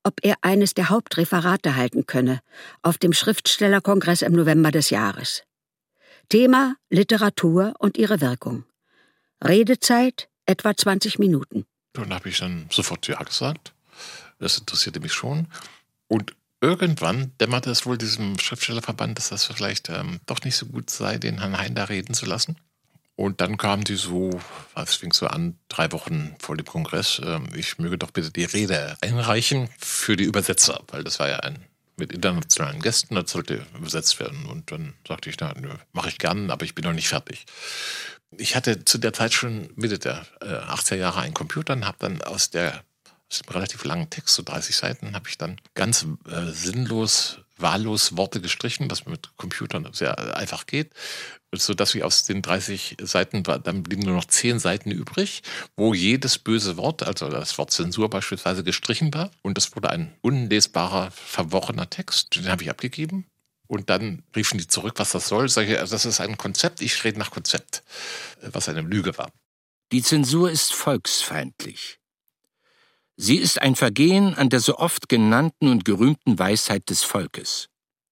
ob er eines der Hauptreferate halten könne auf dem Schriftstellerkongress im November des Jahres. Thema Literatur und ihre Wirkung. Redezeit etwa 20 Minuten. Und da habe ich dann sofort ja gesagt. Das interessierte mich schon. Und irgendwann dämmerte es wohl diesem Schriftstellerverband, dass das vielleicht doch nicht so gut sei, den Herrn Hein da reden zu lassen. Und dann kamen die so, es fing so an, 3 Wochen vor dem Kongress, ich möge doch bitte die Rede einreichen für die Übersetzer, weil das war ja mit internationalen Gästen, das sollte übersetzt werden. Und dann sagte ich, na, mache ich gern, aber ich bin noch nicht fertig. Ich hatte zu der Zeit schon Mitte der 80er Jahre einen Computer und habe dann aus dem relativ langen Text, so 30 Seiten, habe ich dann ganz sinnlos, wahllos Worte gestrichen, was mit Computern sehr einfach geht, sodass wir aus den 30 Seiten, dann blieben nur noch 10 Seiten übrig, wo jedes böse Wort, also das Wort Zensur beispielsweise, gestrichen war. Und das wurde ein unlesbarer, verworrener Text. Den habe ich abgegeben. Und dann riefen die zurück, was das soll. Sag ich, das ist ein Konzept, ich rede nach Konzept, was eine Lüge war. Die Zensur ist volksfeindlich. Sie ist ein Vergehen an der so oft genannten und gerühmten Weisheit des Volkes.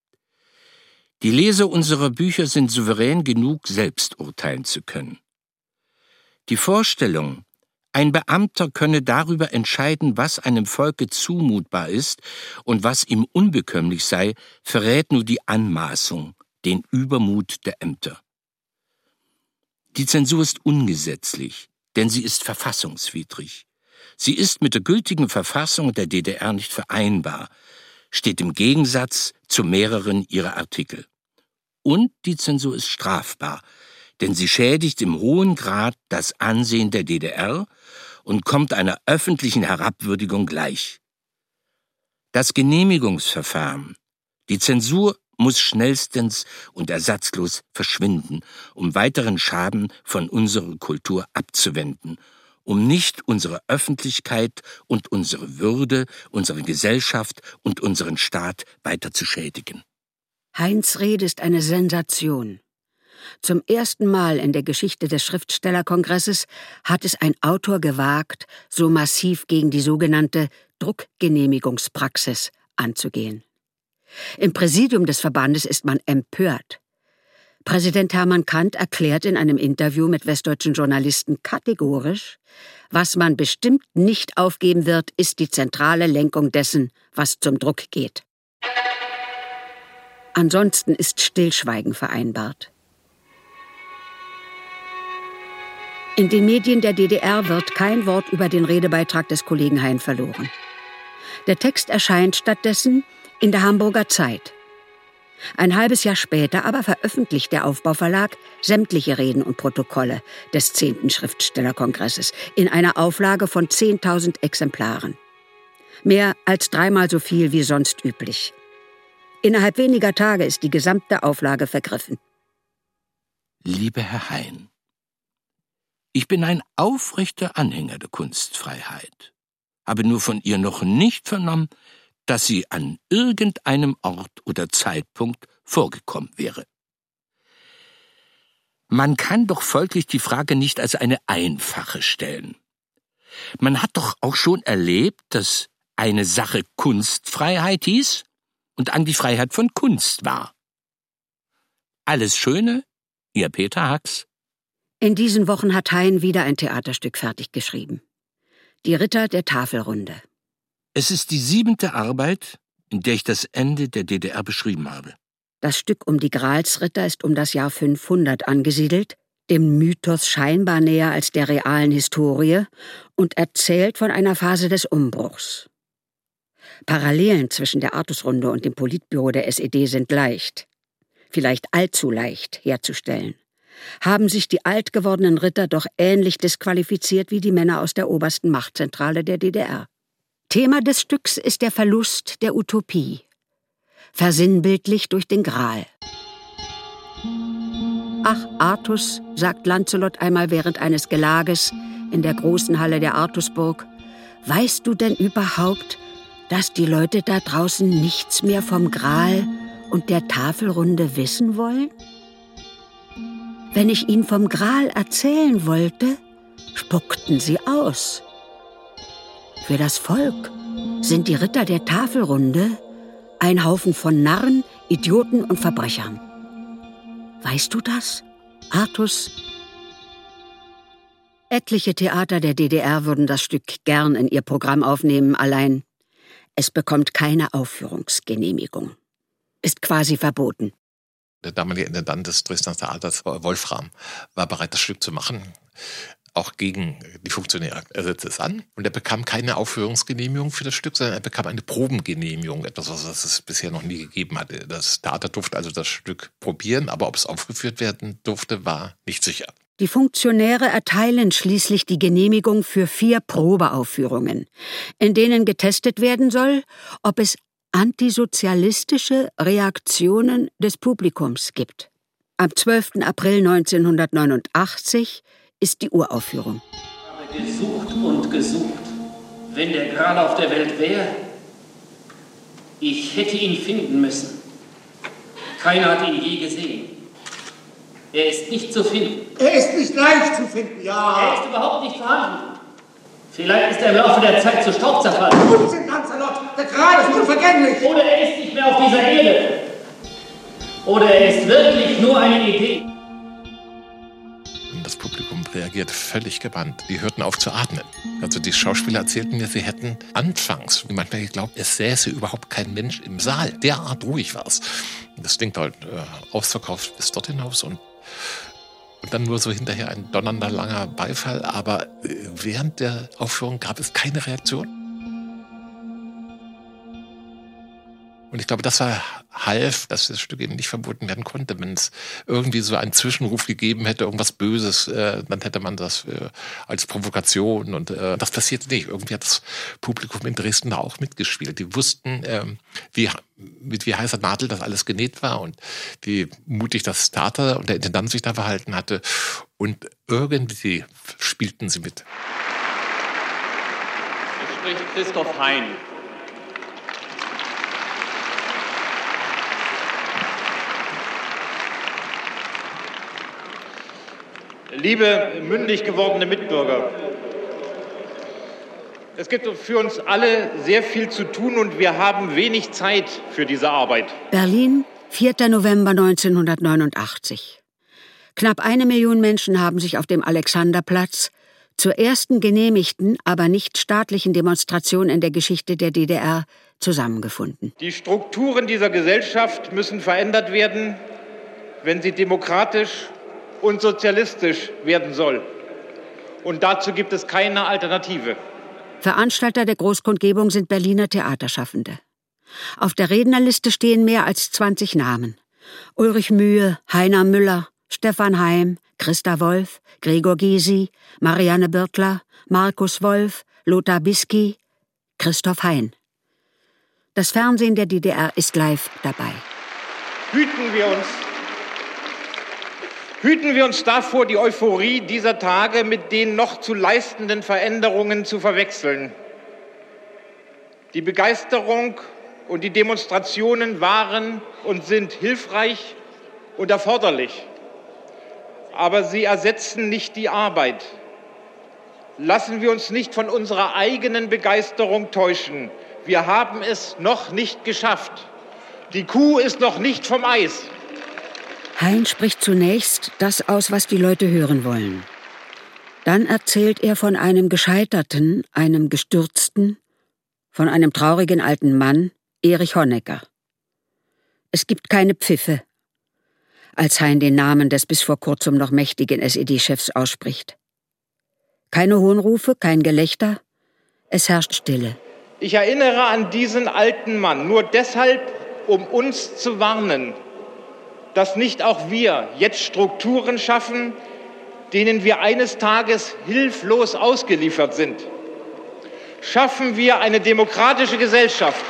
Die Leser unserer Bücher sind souverän genug, selbst urteilen zu können. Die Vorstellung, ein Beamter könne darüber entscheiden, was einem Volke zumutbar ist und was ihm unbekömmlich sei, verrät nur die Anmaßung, den Übermut der Ämter. Die Zensur ist ungesetzlich, denn sie ist verfassungswidrig. Sie ist mit der gültigen Verfassung der DDR nicht vereinbar, steht im Gegensatz zu mehreren ihrer Artikel. Und die Zensur ist strafbar, denn sie schädigt im hohen Grad das Ansehen der DDR und kommt einer öffentlichen Herabwürdigung gleich. Das Genehmigungsverfahren, die Zensur muss schnellstens und ersatzlos verschwinden, um weiteren Schaden von unserer Kultur abzuwenden, um nicht unsere Öffentlichkeit und unsere Würde, unsere Gesellschaft und unseren Staat weiter zu schädigen. Heins' Rede ist eine Sensation. Zum ersten Mal in der Geschichte des Schriftstellerkongresses hat es ein Autor gewagt, so massiv gegen die sogenannte Druckgenehmigungspraxis anzugehen. Im Präsidium des Verbandes ist man empört. Präsident Hermann Kant erklärt in einem Interview mit westdeutschen Journalisten kategorisch, was man bestimmt nicht aufgeben wird, ist die zentrale Lenkung dessen, was zum Druck geht. Ansonsten ist Stillschweigen vereinbart. In den Medien der DDR wird kein Wort über den Redebeitrag des Kollegen Hein verloren. Der Text erscheint stattdessen in der Hamburger Zeit. Ein halbes Jahr später aber veröffentlicht der Aufbauverlag sämtliche Reden und Protokolle des 10. Schriftstellerkongresses in einer Auflage von 10.000 Exemplaren. Mehr als 3-mal so viel wie sonst üblich. Innerhalb weniger Tage ist die gesamte Auflage vergriffen. Lieber Herr Hein, ich bin ein aufrechter Anhänger der Kunstfreiheit, habe nur von ihr noch nicht vernommen, dass sie an irgendeinem Ort oder Zeitpunkt vorgekommen wäre. Man kann doch folglich die Frage nicht als eine einfache stellen. Man hat doch auch schon erlebt, dass eine Sache Kunstfreiheit hieß und an die Freiheit von Kunst war. Alles Schöne, Ihr Peter Hacks. In diesen Wochen hat Hein wieder ein Theaterstück fertig geschrieben. Die Ritter der Tafelrunde. Es ist die 7. Arbeit, in der ich das Ende der DDR beschrieben habe. Das Stück um die Gralsritter ist um das Jahr 500 angesiedelt, dem Mythos scheinbar näher als der realen Historie und erzählt von einer Phase des Umbruchs. Parallelen zwischen der Artusrunde und dem Politbüro der SED sind leicht, vielleicht allzu leicht herzustellen. Haben sich die alt gewordenen Ritter doch ähnlich disqualifiziert wie die Männer aus der obersten Machtzentrale der DDR. Thema des Stücks ist der Verlust der Utopie, versinnbildlicht durch den Gral. »Ach, Artus«, sagt Lancelot einmal während eines Gelages in der großen Halle der Artusburg, »weißt du denn überhaupt, dass die Leute da draußen nichts mehr vom Gral und der Tafelrunde wissen wollen? Wenn ich ihnen vom Gral erzählen wollte, spuckten sie aus. Für das Volk sind die Ritter der Tafelrunde ein Haufen von Narren, Idioten und Verbrechern. Weißt du das, Artus? Etliche Theater der DDR würden das Stück gern in ihr Programm aufnehmen, allein es bekommt keine Aufführungsgenehmigung. Ist quasi verboten. Der damalige Intendant des Dresdner Theaters, Wolfram, war bereit, das Stück zu machen, auch gegen die Funktionäre. Er setzte es an und er bekam keine Aufführungsgenehmigung für das Stück, sondern er bekam eine Probengenehmigung, etwas, was es bisher noch nie gegeben hatte. Das Theater durfte also das Stück probieren, aber ob es aufgeführt werden durfte, war nicht sicher. Die Funktionäre erteilen schließlich die Genehmigung für 4 Probeaufführungen, in denen getestet werden soll, ob es antisozialistische Reaktionen des Publikums gibt. Am 12. April 1989 ist die Uraufführung. Ich habe gesucht und gesucht. Wenn der gerade auf der Welt wäre, ich hätte ihn finden müssen. Keiner hat ihn je gesehen. Er ist nicht zu finden. Er ist nicht leicht zu finden, ja. Er ist überhaupt nicht vorhanden. Vielleicht ist er im Laufe der Zeit zu Staub zerfallen. Unsinn, Lancelot. Der Kral ist unvergänglich. Oder er ist nicht mehr auf dieser Erde. Oder er ist wirklich nur eine Idee. Das Publikum reagierte völlig gebannt. Die hörten auf zu atmen. Also die Schauspieler erzählten mir, sie hätten anfangs manchmal geglaubt, es säße überhaupt kein Mensch im Saal. Derart ruhig war es. Das Ding dort ausverkauft bis dort hinaus und dann nur so hinterher ein donnernder langer Beifall. Aber während der Aufführung gab es keine Reaktion. Und ich glaube, das half, dass das Stück eben nicht verboten werden konnte. Wenn es irgendwie so einen Zwischenruf gegeben hätte, irgendwas Böses, dann hätte man das als Provokation. Und das passierte nicht. Irgendwie hat das Publikum in Dresden da auch mitgespielt. Die wussten, mit wie heißer Nadel das alles genäht war und wie mutig das Theater und der Intendant sich da verhalten hatte. Und irgendwie spielten sie mit. Es spricht Christoph Hein. Liebe mündig gewordene Mitbürger, es gibt für uns alle sehr viel zu tun und wir haben wenig Zeit für diese Arbeit. Berlin, 4. November 1989. Knapp 1 Million Menschen haben sich auf dem Alexanderplatz zur ersten genehmigten, aber nicht staatlichen Demonstration in der Geschichte der DDR zusammengefunden. Die Strukturen dieser Gesellschaft müssen verändert werden, wenn sie demokratisch und sozialistisch werden soll. Und dazu gibt es keine Alternative. Veranstalter der Großkundgebung sind Berliner Theaterschaffende. Auf der Rednerliste stehen mehr als 20 Namen. Ulrich Mühe, Heiner Müller, Stefan Heim, Christa Wolf, Gregor Gysi, Marianne Birtler, Markus Wolf, Lothar Bisky, Christoph Hein. Das Fernsehen der DDR ist live dabei. Hüten wir uns davor, die Euphorie dieser Tage mit den noch zu leistenden Veränderungen zu verwechseln. Die Begeisterung und die Demonstrationen waren und sind hilfreich und erforderlich. Aber sie ersetzen nicht die Arbeit. Lassen wir uns nicht von unserer eigenen Begeisterung täuschen. Wir haben es noch nicht geschafft. Die Kuh ist noch nicht vom Eis. Hein spricht zunächst das aus, was die Leute hören wollen. Dann erzählt er von einem Gescheiterten, einem Gestürzten, von einem traurigen alten Mann, Erich Honecker. Es gibt keine Pfiffe, als Hein den Namen des bis vor kurzem noch mächtigen SED-Chefs ausspricht. Keine Hohnrufe, kein Gelächter, es herrscht Stille. Ich erinnere an diesen alten Mann nur deshalb, um uns zu warnen, dass nicht auch wir jetzt Strukturen schaffen, denen wir eines Tages hilflos ausgeliefert sind. Schaffen wir eine demokratische Gesellschaft.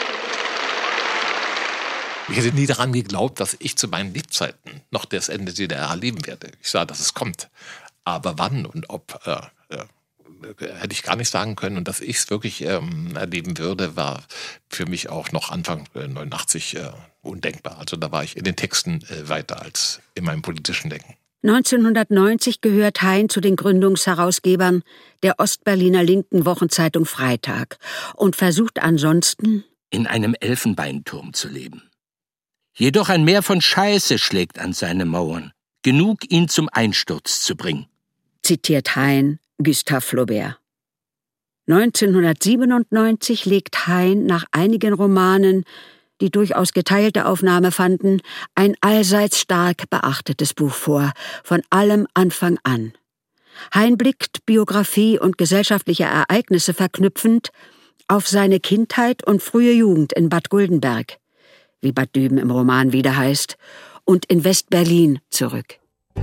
Ich hätte nie daran geglaubt, dass ich zu meinen Lebzeiten noch das Ende der DDR erleben werde. Ich sah, dass es kommt. Aber wann und ob, hätte ich gar nicht sagen können. Und dass ich es wirklich erleben würde, war für mich auch noch Anfang 89 undenkbar. Also da war ich in den Texten weiter als in meinem politischen Denken. 1990 gehört Hein zu den Gründungsherausgebern der Ostberliner linken Wochenzeitung Freitag und versucht ansonsten, in einem Elfenbeinturm zu leben. Jedoch ein Meer von Scheiße schlägt an seine Mauern, genug ihn zum Einsturz zu bringen. Zitiert Hein Gustave Flaubert. 1997 legt Hein nach einigen Romanen, die durchaus geteilte Aufnahme fanden, ein allseits stark beachtetes Buch vor, von allem Anfang an. Hein blickt Biografie und gesellschaftliche Ereignisse verknüpfend auf seine Kindheit und frühe Jugend in Bad Guldenberg, wie Bad Düben im Roman wieder heißt, und in West-Berlin zurück.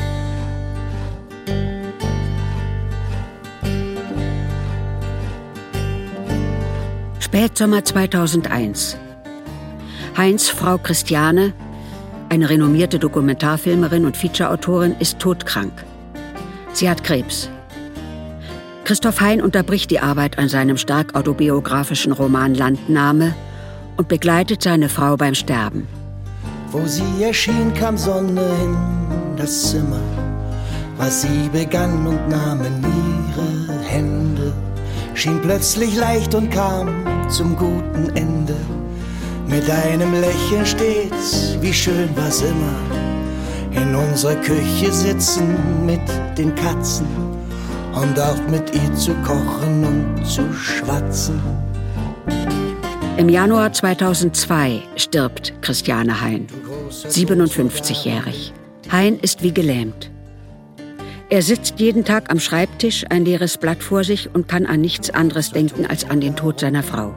Spätsommer 2001. Heins Frau Christiane, eine renommierte Dokumentarfilmerin und Featureautorin, ist todkrank. Sie hat Krebs. Christoph Hein unterbricht die Arbeit an seinem stark autobiografischen Roman Landnahme und begleitet seine Frau beim Sterben. Wo sie erschien, kam Sonne in das Zimmer, was sie begann und nahm in ihre Hände, schien plötzlich leicht und kam zum guten Ende. Mit einem Lächeln stets, wie schön war's immer, in unserer Küche sitzen mit den Katzen und dort mit ihr zu kochen und zu schwatzen. Im Januar 2002 stirbt Christiane Hein, 57-jährig. Hein ist wie gelähmt. Er sitzt jeden Tag am Schreibtisch, ein leeres Blatt vor sich und kann an nichts anderes denken als an den Tod seiner Frau.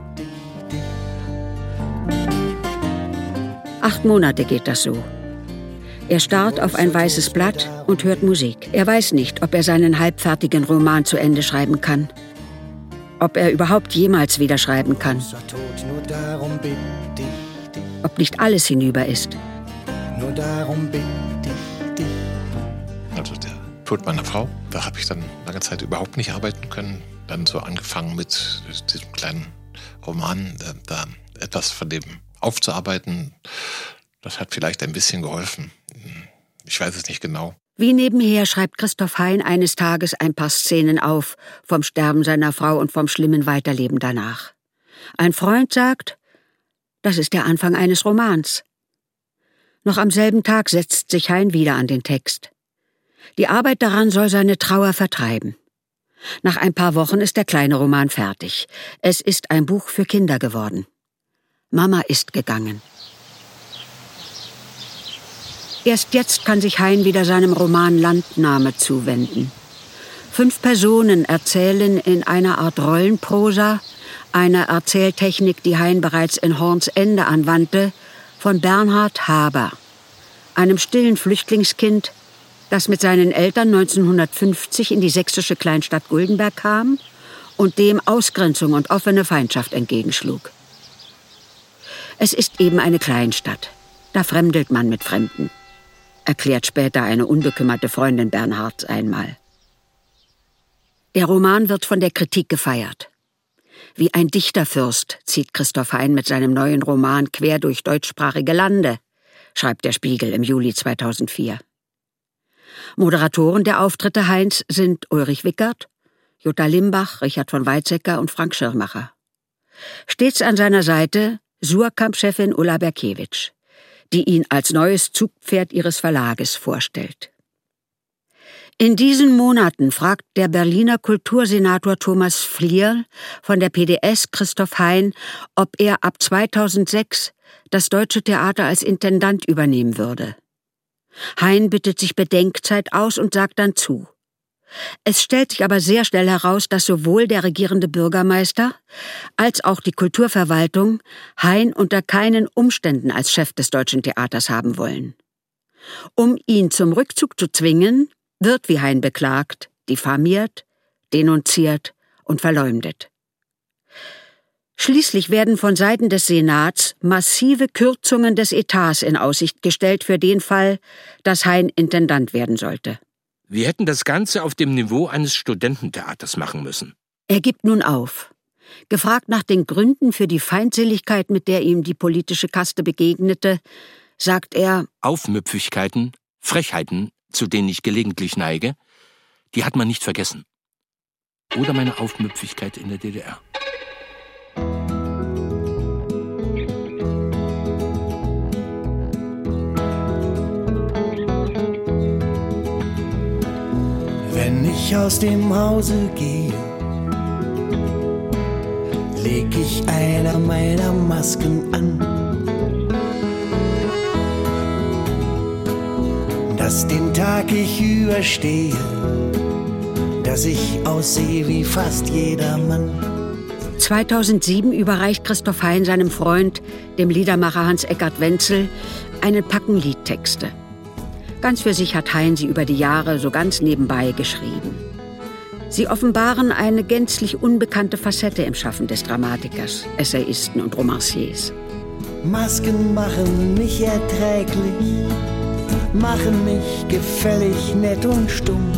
8 Monate geht das so. Er starrt auf ein weißes Blatt und hört Musik. Er weiß nicht, ob er seinen halbfertigen Roman zu Ende schreiben kann. Ob er überhaupt jemals wieder schreiben kann. Ob nicht alles hinüber ist. Also der Tod meiner Frau, da habe ich dann lange Zeit überhaupt nicht arbeiten können. Dann so angefangen mit diesem kleinen Roman, da etwas von dem aufzuarbeiten. Das hat vielleicht ein bisschen geholfen. Ich weiß es nicht genau. Wie nebenher schreibt Christoph Hein eines Tages ein paar Szenen auf vom Sterben seiner Frau und vom schlimmen Weiterleben danach. Ein Freund sagt, das ist der Anfang eines Romans. Noch am selben Tag setzt sich Hein wieder an den Text. Die Arbeit daran soll seine Trauer vertreiben. Nach ein paar Wochen ist der kleine Roman fertig. Es ist ein Buch für Kinder geworden. Mama ist gegangen. Erst jetzt kann sich Hein wieder seinem Roman Landnahme zuwenden. 5 Personen erzählen in einer Art Rollenprosa, einer Erzähltechnik, die Hein bereits in Horns Ende anwandte, von Bernhard Haber, einem stillen Flüchtlingskind, das mit seinen Eltern 1950 in die sächsische Kleinstadt Guldenberg kam und dem Ausgrenzung und offene Feindschaft entgegenschlug. Es ist eben eine Kleinstadt. Da fremdelt man mit Fremden, erklärt später eine unbekümmerte Freundin Bernhards einmal. Der Roman wird von der Kritik gefeiert. Wie ein Dichterfürst zieht Christoph Hein mit seinem neuen Roman quer durch deutschsprachige Lande, schreibt der Spiegel im Juli 2004. Moderatoren der Auftritte Heins sind Ulrich Wickert, Jutta Limbach, Richard von Weizsäcker und Frank Schirmacher. Stets an seiner Seite Surkamp-Chefin Ulla Berkiewicz, die ihn als neues Zugpferd ihres Verlages vorstellt. In diesen Monaten fragt der Berliner Kultursenator Thomas Flierl von der PDS Christoph Hein, ob er ab 2006 das Deutsche Theater als Intendant übernehmen würde. Hein bittet sich Bedenkzeit aus und sagt dann zu. Es stellt sich aber sehr schnell heraus, dass sowohl der regierende Bürgermeister als auch die Kulturverwaltung Hein unter keinen Umständen als Chef des Deutschen Theaters haben wollen. Um ihn zum Rückzug zu zwingen, wird, wie Hein beklagt, diffamiert, denunziert und verleumdet. Schließlich werden von Seiten des Senats massive Kürzungen des Etats in Aussicht gestellt für den Fall, dass Hein Intendant werden sollte. Wir hätten das Ganze auf dem Niveau eines Studententheaters machen müssen. Er gibt nun auf. Gefragt nach den Gründen für die Feindseligkeit, mit der ihm die politische Kaste begegnete, sagt er: Aufmüpfigkeiten, Frechheiten, zu denen ich gelegentlich neige, die hat man nicht vergessen. Oder meine Aufmüpfigkeit in der DDR. Wenn ich aus dem Hause gehe, leg ich einer meiner Masken an, dass den Tag ich überstehe, dass ich aussehe wie fast jeder Mann. 2007 überreicht Christoph Hein seinem Freund, dem Liedermacher Hans-Eckart Wenzel, einen Packen Liedtexte. Ganz für sich hat Hein sie über die Jahre so ganz nebenbei geschrieben. Sie offenbaren eine gänzlich unbekannte Facette im Schaffen des Dramatikers, Essayisten und Romanciers. Masken machen mich erträglich, machen mich gefällig, nett und stumm.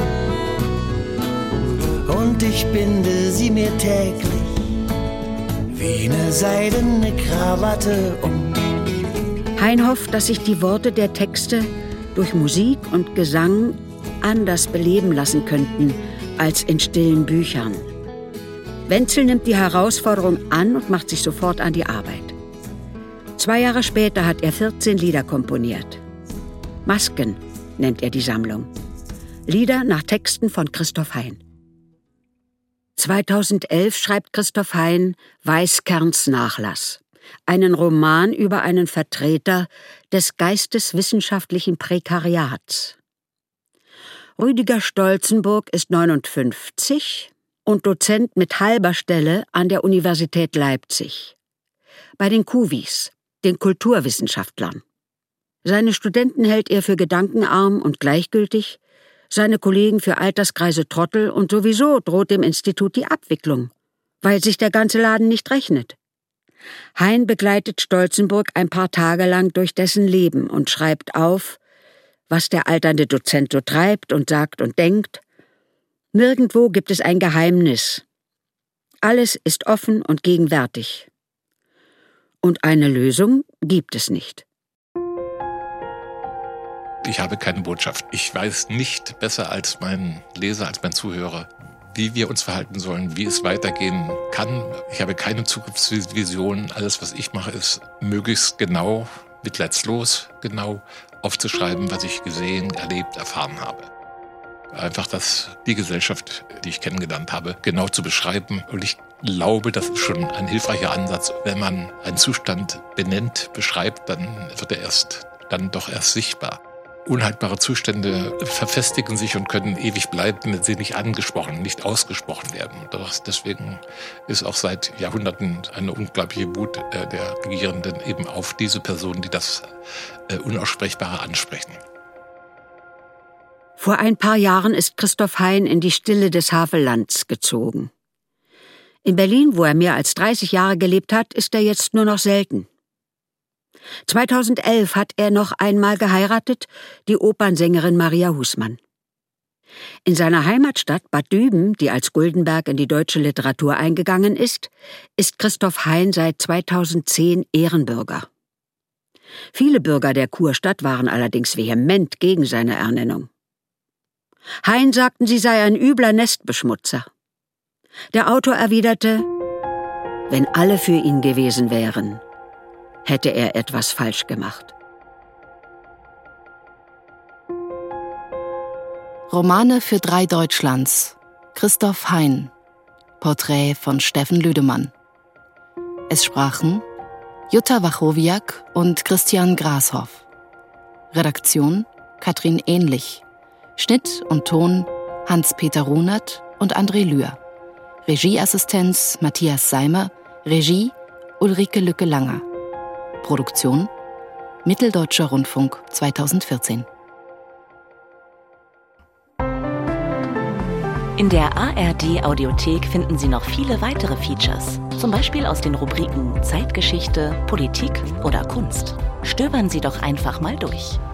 Und ich binde sie mir täglich wie eine seidene Krawatte um. Hein hofft, dass sich die Worte der Texte durch Musik und Gesang anders beleben lassen könnten als in stillen Büchern. Wenzel nimmt die Herausforderung an und macht sich sofort an die Arbeit. 2 Jahre später hat er 14 Lieder komponiert. Masken nennt er die Sammlung. Lieder nach Texten von Christoph Hein. 2011 schreibt Christoph Hein Weißkerns Nachlass, einen Roman über einen Vertreter des geisteswissenschaftlichen Prekariats. Rüdiger Stolzenburg ist 59 und Dozent mit halber Stelle an der Universität Leipzig. Bei den KUWIs, den Kulturwissenschaftlern. Seine Studenten hält er für gedankenarm und gleichgültig, seine Kollegen für Alterskreise Trottel und sowieso droht dem Institut die Abwicklung, weil sich der ganze Laden nicht rechnet. Hein begleitet Stolzenburg ein paar Tage lang durch dessen Leben und schreibt auf, was der alternde Dozent so treibt und sagt und denkt. Nirgendwo gibt es ein Geheimnis. Alles ist offen und gegenwärtig. Und eine Lösung gibt es nicht. Ich habe keine Botschaft. Ich weiß nicht besser als mein Leser, als mein Zuhörer, wie wir uns verhalten sollen, wie es weitergehen kann. Ich habe keine Zukunftsvision. Alles, was ich mache, ist möglichst genau, mitleidslos genau aufzuschreiben, was ich gesehen, erlebt, erfahren habe. Einfach die Gesellschaft, die ich kennengelernt habe, genau zu beschreiben. Und ich glaube, das ist schon ein hilfreicher Ansatz. Wenn man einen Zustand benennt, beschreibt, dann wird er doch erst sichtbar. Unhaltbare Zustände verfestigen sich und können ewig bleiben, wenn sie nicht angesprochen, nicht ausgesprochen werden. Deswegen ist auch seit Jahrhunderten eine unglaubliche Wut der Regierenden eben auf diese Personen, die das Unaussprechbare ansprechen. Vor ein paar Jahren ist Christoph Hein in die Stille des Havellands gezogen. In Berlin, wo er mehr als 30 Jahre gelebt hat, ist er jetzt nur noch selten. 2011 hat er noch einmal geheiratet, die Opernsängerin Maria Husmann. In seiner Heimatstadt Bad Düben, die als Guldenberg in die deutsche Literatur eingegangen ist Christoph Hein seit 2010 Ehrenbürger. Viele Bürger der Kurstadt waren allerdings vehement gegen seine Ernennung. Hein sagten, sie sei ein übler Nestbeschmutzer. Der Autor erwiderte, wenn alle für ihn gewesen wären, hätte er etwas falsch gemacht. Romane für 3 Deutschlands. Christoph Hein. Porträt von Steffen Lüdemann. Es sprachen Jutta Wachowiak und Christian Grashoff. Redaktion Katrin Ähnlich. Schnitt und Ton Hans-Peter Runert und André Lühr. Regieassistenz Matthias Seimer. Regie Ulrike Lücke-Langer. Produktion Mitteldeutscher Rundfunk 2014. In der ARD-Audiothek finden Sie noch viele weitere Features, zum Beispiel aus den Rubriken Zeitgeschichte, Politik oder Kunst. Stöbern Sie doch einfach mal durch.